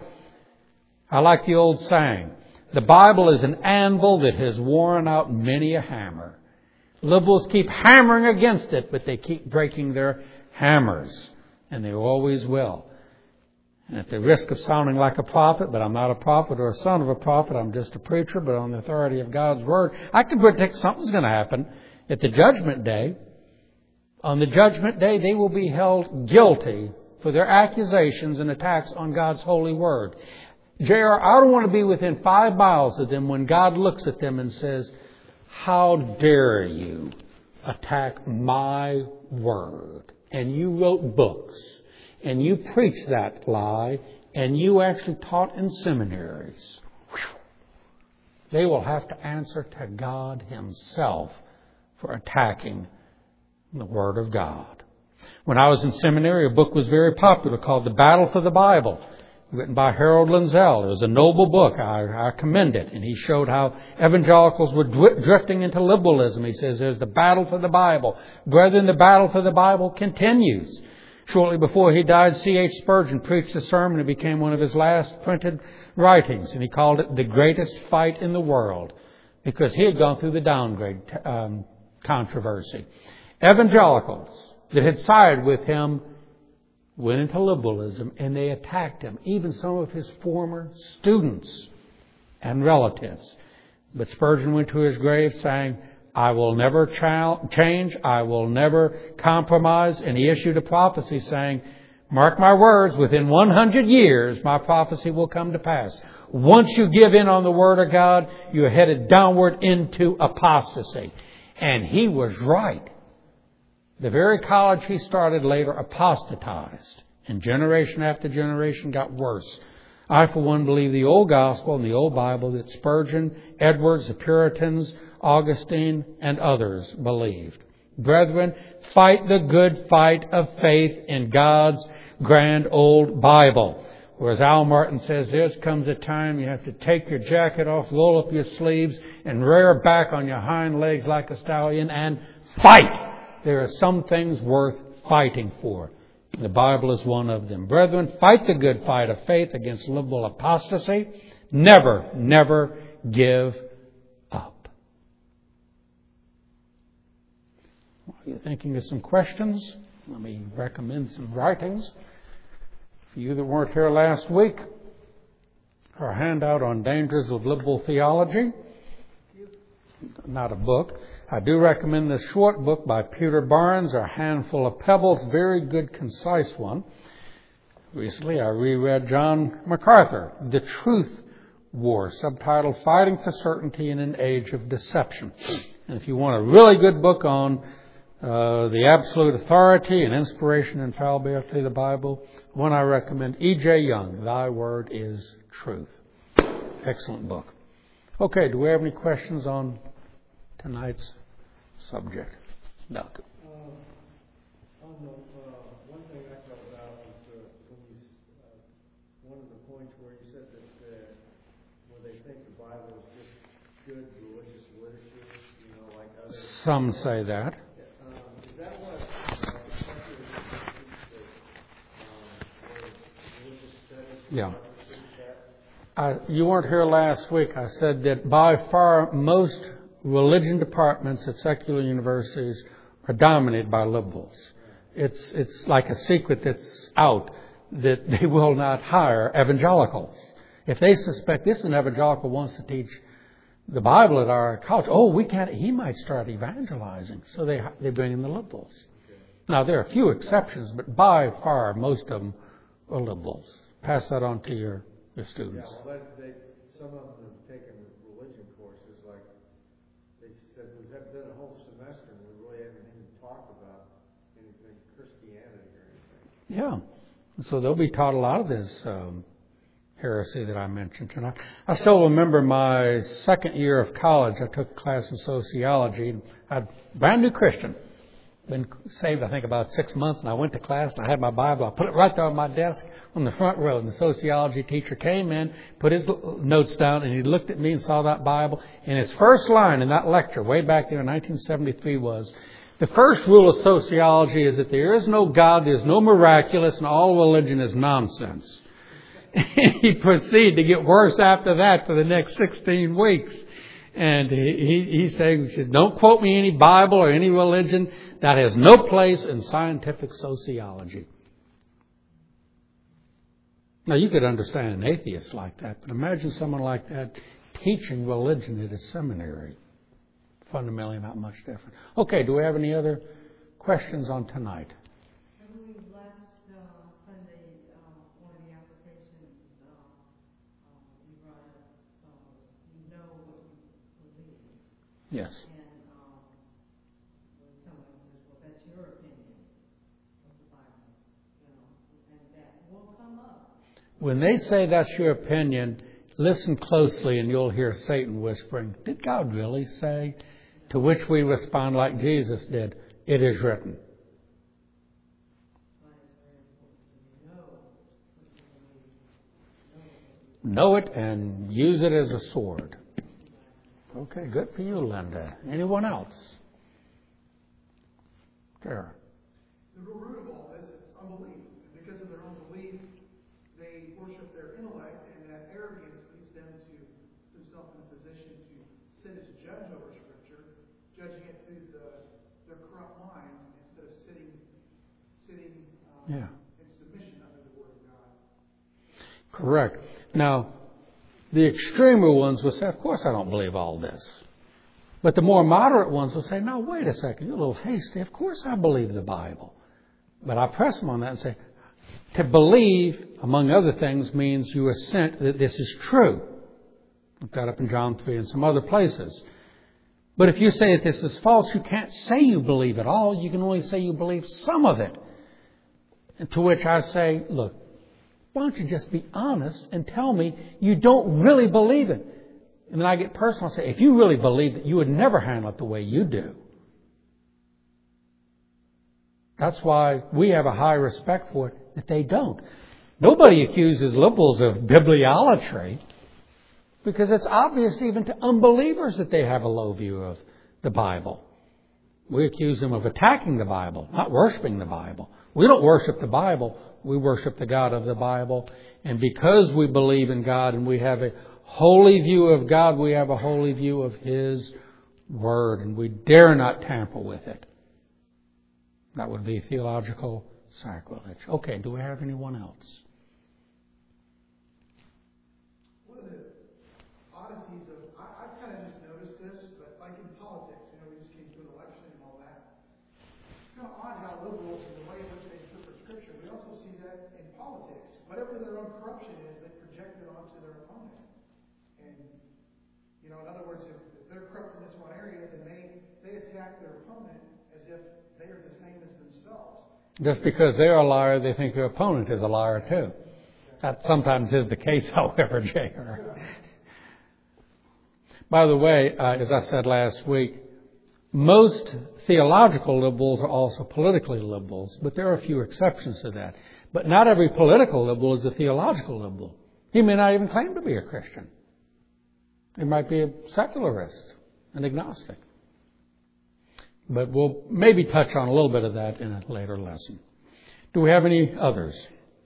I like the old saying. The Bible is an anvil that has worn out many a hammer. Liberals keep hammering against it, but they keep breaking their hammers. And they always will. And at the risk of sounding like a prophet, but I'm not a prophet or a son of a prophet, I'm just a preacher, but on the authority of God's Word, I can predict something's going to happen at the judgment day. On the judgment day, they will be held guilty for their accusations and attacks on God's holy Word. J R, I don't want to be within five miles of them when God looks at them and says, how dare you attack my Word? And you wrote books, and you preached that lie, and you actually taught in seminaries. Whew. They will have to answer to God Himself for attacking the Word of God. When I was in seminary, a book was very popular called The Battle for the Bible, written by Harold Lindsell. It was a noble book. I, I commend it. And he showed how evangelicals were dri- drifting into liberalism. He says there's the battle for the Bible. Brethren, the battle for the Bible continues. Shortly before he died, C H Spurgeon preached a sermon. It became one of his last printed writings. And he called it The Greatest Fight in the World, because he had gone through the downgrade um, controversy. Evangelicals that had sided with him went into liberalism, and they attacked him, even some of his former students and relatives. But Spurgeon went to his grave saying, I will never ch- change, I will never compromise. And he issued a prophecy saying, mark my words, within one hundred years, my prophecy will come to pass. Once you give in on the Word of God, you're headed downward into apostasy. And he was right. The very college he started later apostatized. And generation after generation got worse. I, for one, believe the old gospel and the old Bible that Spurgeon, Edwards, the Puritans, Augustine, and others believed. Brethren, fight the good fight of faith in God's grand old Bible. Whereas Al Martin says, there comes a time you have to take your jacket off, roll up your sleeves, and rear back on your hind legs like a stallion and fight. There are some things worth fighting for. The Bible is one of them. Brethren, fight the good fight of faith against liberal apostasy. Never, never give up. Are you thinking of some questions? Let me recommend some writings. For you that weren't here last week, our handout on dangers of liberal theology. Not a book. I do recommend this short book by Peter Barnes, A Handful of Pebbles. Very good, concise one. Recently, I reread John MacArthur, The Truth War, subtitled Fighting for Certainty in an Age of Deception. And if you want a really good book on uh, the absolute authority and inspiration and infallibility of the Bible, one I recommend, E J Young, Thy Word is Truth. Excellent book. Okay, do we have any questions on tonight's subject? No. Uh, on the, uh, one thing I thought about was the, when you, uh, one of the points where you said that uh, where they think the Bible is just good religious literature, you know, like other. Some say that. Um, is that what uh, secular teach that um, religious studies? Yeah. I, you weren't here last week. I said that by far most religion departments at secular universities are dominated by liberals. It's it's like a secret that's out that they will not hire evangelicals. If they suspect this an evangelical wants to teach the Bible at our college, oh, we can't. He might start evangelizing, so they they bring in the liberals. Now there are a few exceptions, but by far most of them are liberals. Pass that on to your your students. Yeah, well, they, they, some of them have taken religion courses, like they said, we've done a whole semester and we really haven't even talked about anything Christianity or anything. Yeah. So they'll be taught a lot of this um, heresy that I mentioned tonight. I still remember my second year of college. I took a class in sociology. I was a brand new Christian. Been saved, I think, about six months, and I went to class, and I had my Bible. I put it right there on my desk on the front row, and the sociology teacher came in, put his notes down, and he looked at me and saw that Bible. And his first line in that lecture, way back there in nineteen seventy-three, was, the first rule of sociology is that there is no God, there's no miraculous, and all religion is nonsense. And he proceeded to get worse after that for the next sixteen weeks. And he, he, he said, don't quote me any Bible or any religion. That has no place in scientific sociology. Now, you could understand an atheist like that, but imagine someone like that teaching religion at a seminary. Fundamentally not much different. Okay, do we have any other questions on tonight? I believe last uh, Sunday, uh, one of the applications, uh, uh, you brought up, uh, you know what you believe. Yes. And um, when someone says, well, that's your opinion of the Bible, you know, and that will come up. When they say that's your opinion, listen closely and you'll hear Satan whispering, did God really say? To which we respond like Jesus did, it is written. Know it and use it as a sword. Okay, good for you, Linda. Anyone else? Sarah. The root of all this is unbelief. And because of their unbelief, they worship their intellect, and that arrogance leads them to themselves in a position to sit as a judge over Scripture, judging it through the, their corrupt mind instead of sitting, sitting um, Yeah. in submission under the Word of God. Correct. Now, the extremer ones will say, of course I don't believe all this. But the more moderate ones will say, no, wait a second, you're a little hasty. Of course I believe the Bible. But I press them on that and say, to believe, among other things, means you assent that this is true. Look that up in John three and some other places. But if you say that this is false, you can't say you believe it all. You can only say you believe some of it. And to which I say, look, why don't you just be honest and tell me you don't really believe it? And then I get personal and say, if you really believed it, you would never handle it the way you do. That's why we have a high respect for it, that they don't. Nobody accuses liberals of bibliolatry because it's obvious even to unbelievers that they have a low view of the Bible. We accuse them of attacking the Bible, not worshiping the Bible. We don't worship the Bible. We worship the God of the Bible. And because we believe in God and we have a holy view of God, we have a holy view of His Word. And we dare not tamper with it. That would be theological sacrilege. Okay, do we have anyone else? One of the oddities of, I, I've kind of just noticed this, but like in politics, you know, we just came to an election and all that. It's kind of odd how liberals, in the way in which they interpret Scripture, we also see that in politics. Whatever their own corruption is, they project it onto their opponent. And, you know, in other words, if, if they're corrupt in this one area, then they, they attack their opponent as if they are the same as themselves. Just because they're a liar, they think their opponent is a liar too. That sometimes is the case, however, J R. By the way, uh, as I said last week, most theological liberals are also politically liberals, but there are a few exceptions to that. But not every political liberal is a theological liberal. He may not even claim to be a Christian. He might be a secularist, an agnostic. But we'll maybe touch on a little bit of that in a later lesson. Do we have any others?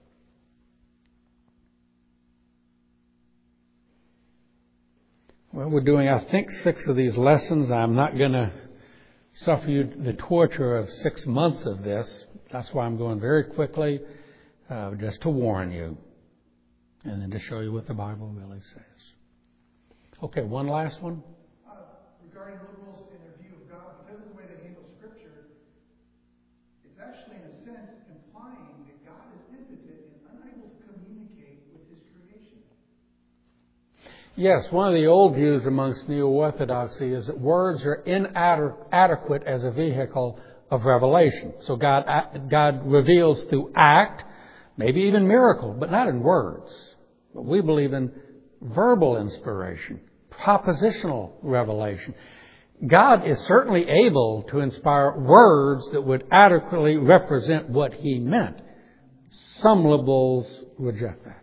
Well, we're doing, I think, six of these lessons. I'm not going to suffer you the torture of six months of this. That's why I'm going very quickly, uh, just to warn you, and then to show you what the Bible really says. Okay, one last one. Uh, regarding liberals and their view of God, because of the way they handle Scripture, it's actually, in a sense, implying that God is impotent and unable to communicate with His creation. Yes, one of the old views amongst Neo-Orthodoxy is that words are inadequate as a vehicle of revelation. So God, God reveals through act, maybe even miracle, but not in words. But we believe in verbal inspiration, propositional revelation. God is certainly able to inspire words that would adequately represent what He meant. Some liberals reject that.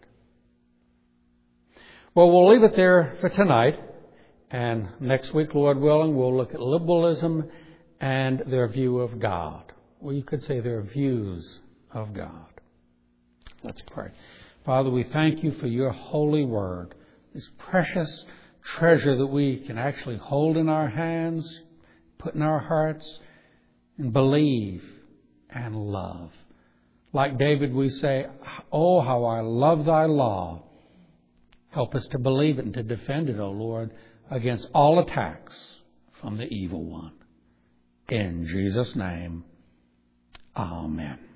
Well, we'll leave it there for tonight. And next week, Lord willing, we'll look at liberalism and their view of God. Well, you could say their views of God. Let's pray. Father, we thank you for your holy word, this precious treasure that we can actually hold in our hands, put in our hearts, and believe and love. Like David, we say, oh, how I love thy law. Help us to believe it and to defend it, O Lord, against all attacks from the evil one. In Jesus' name, amen.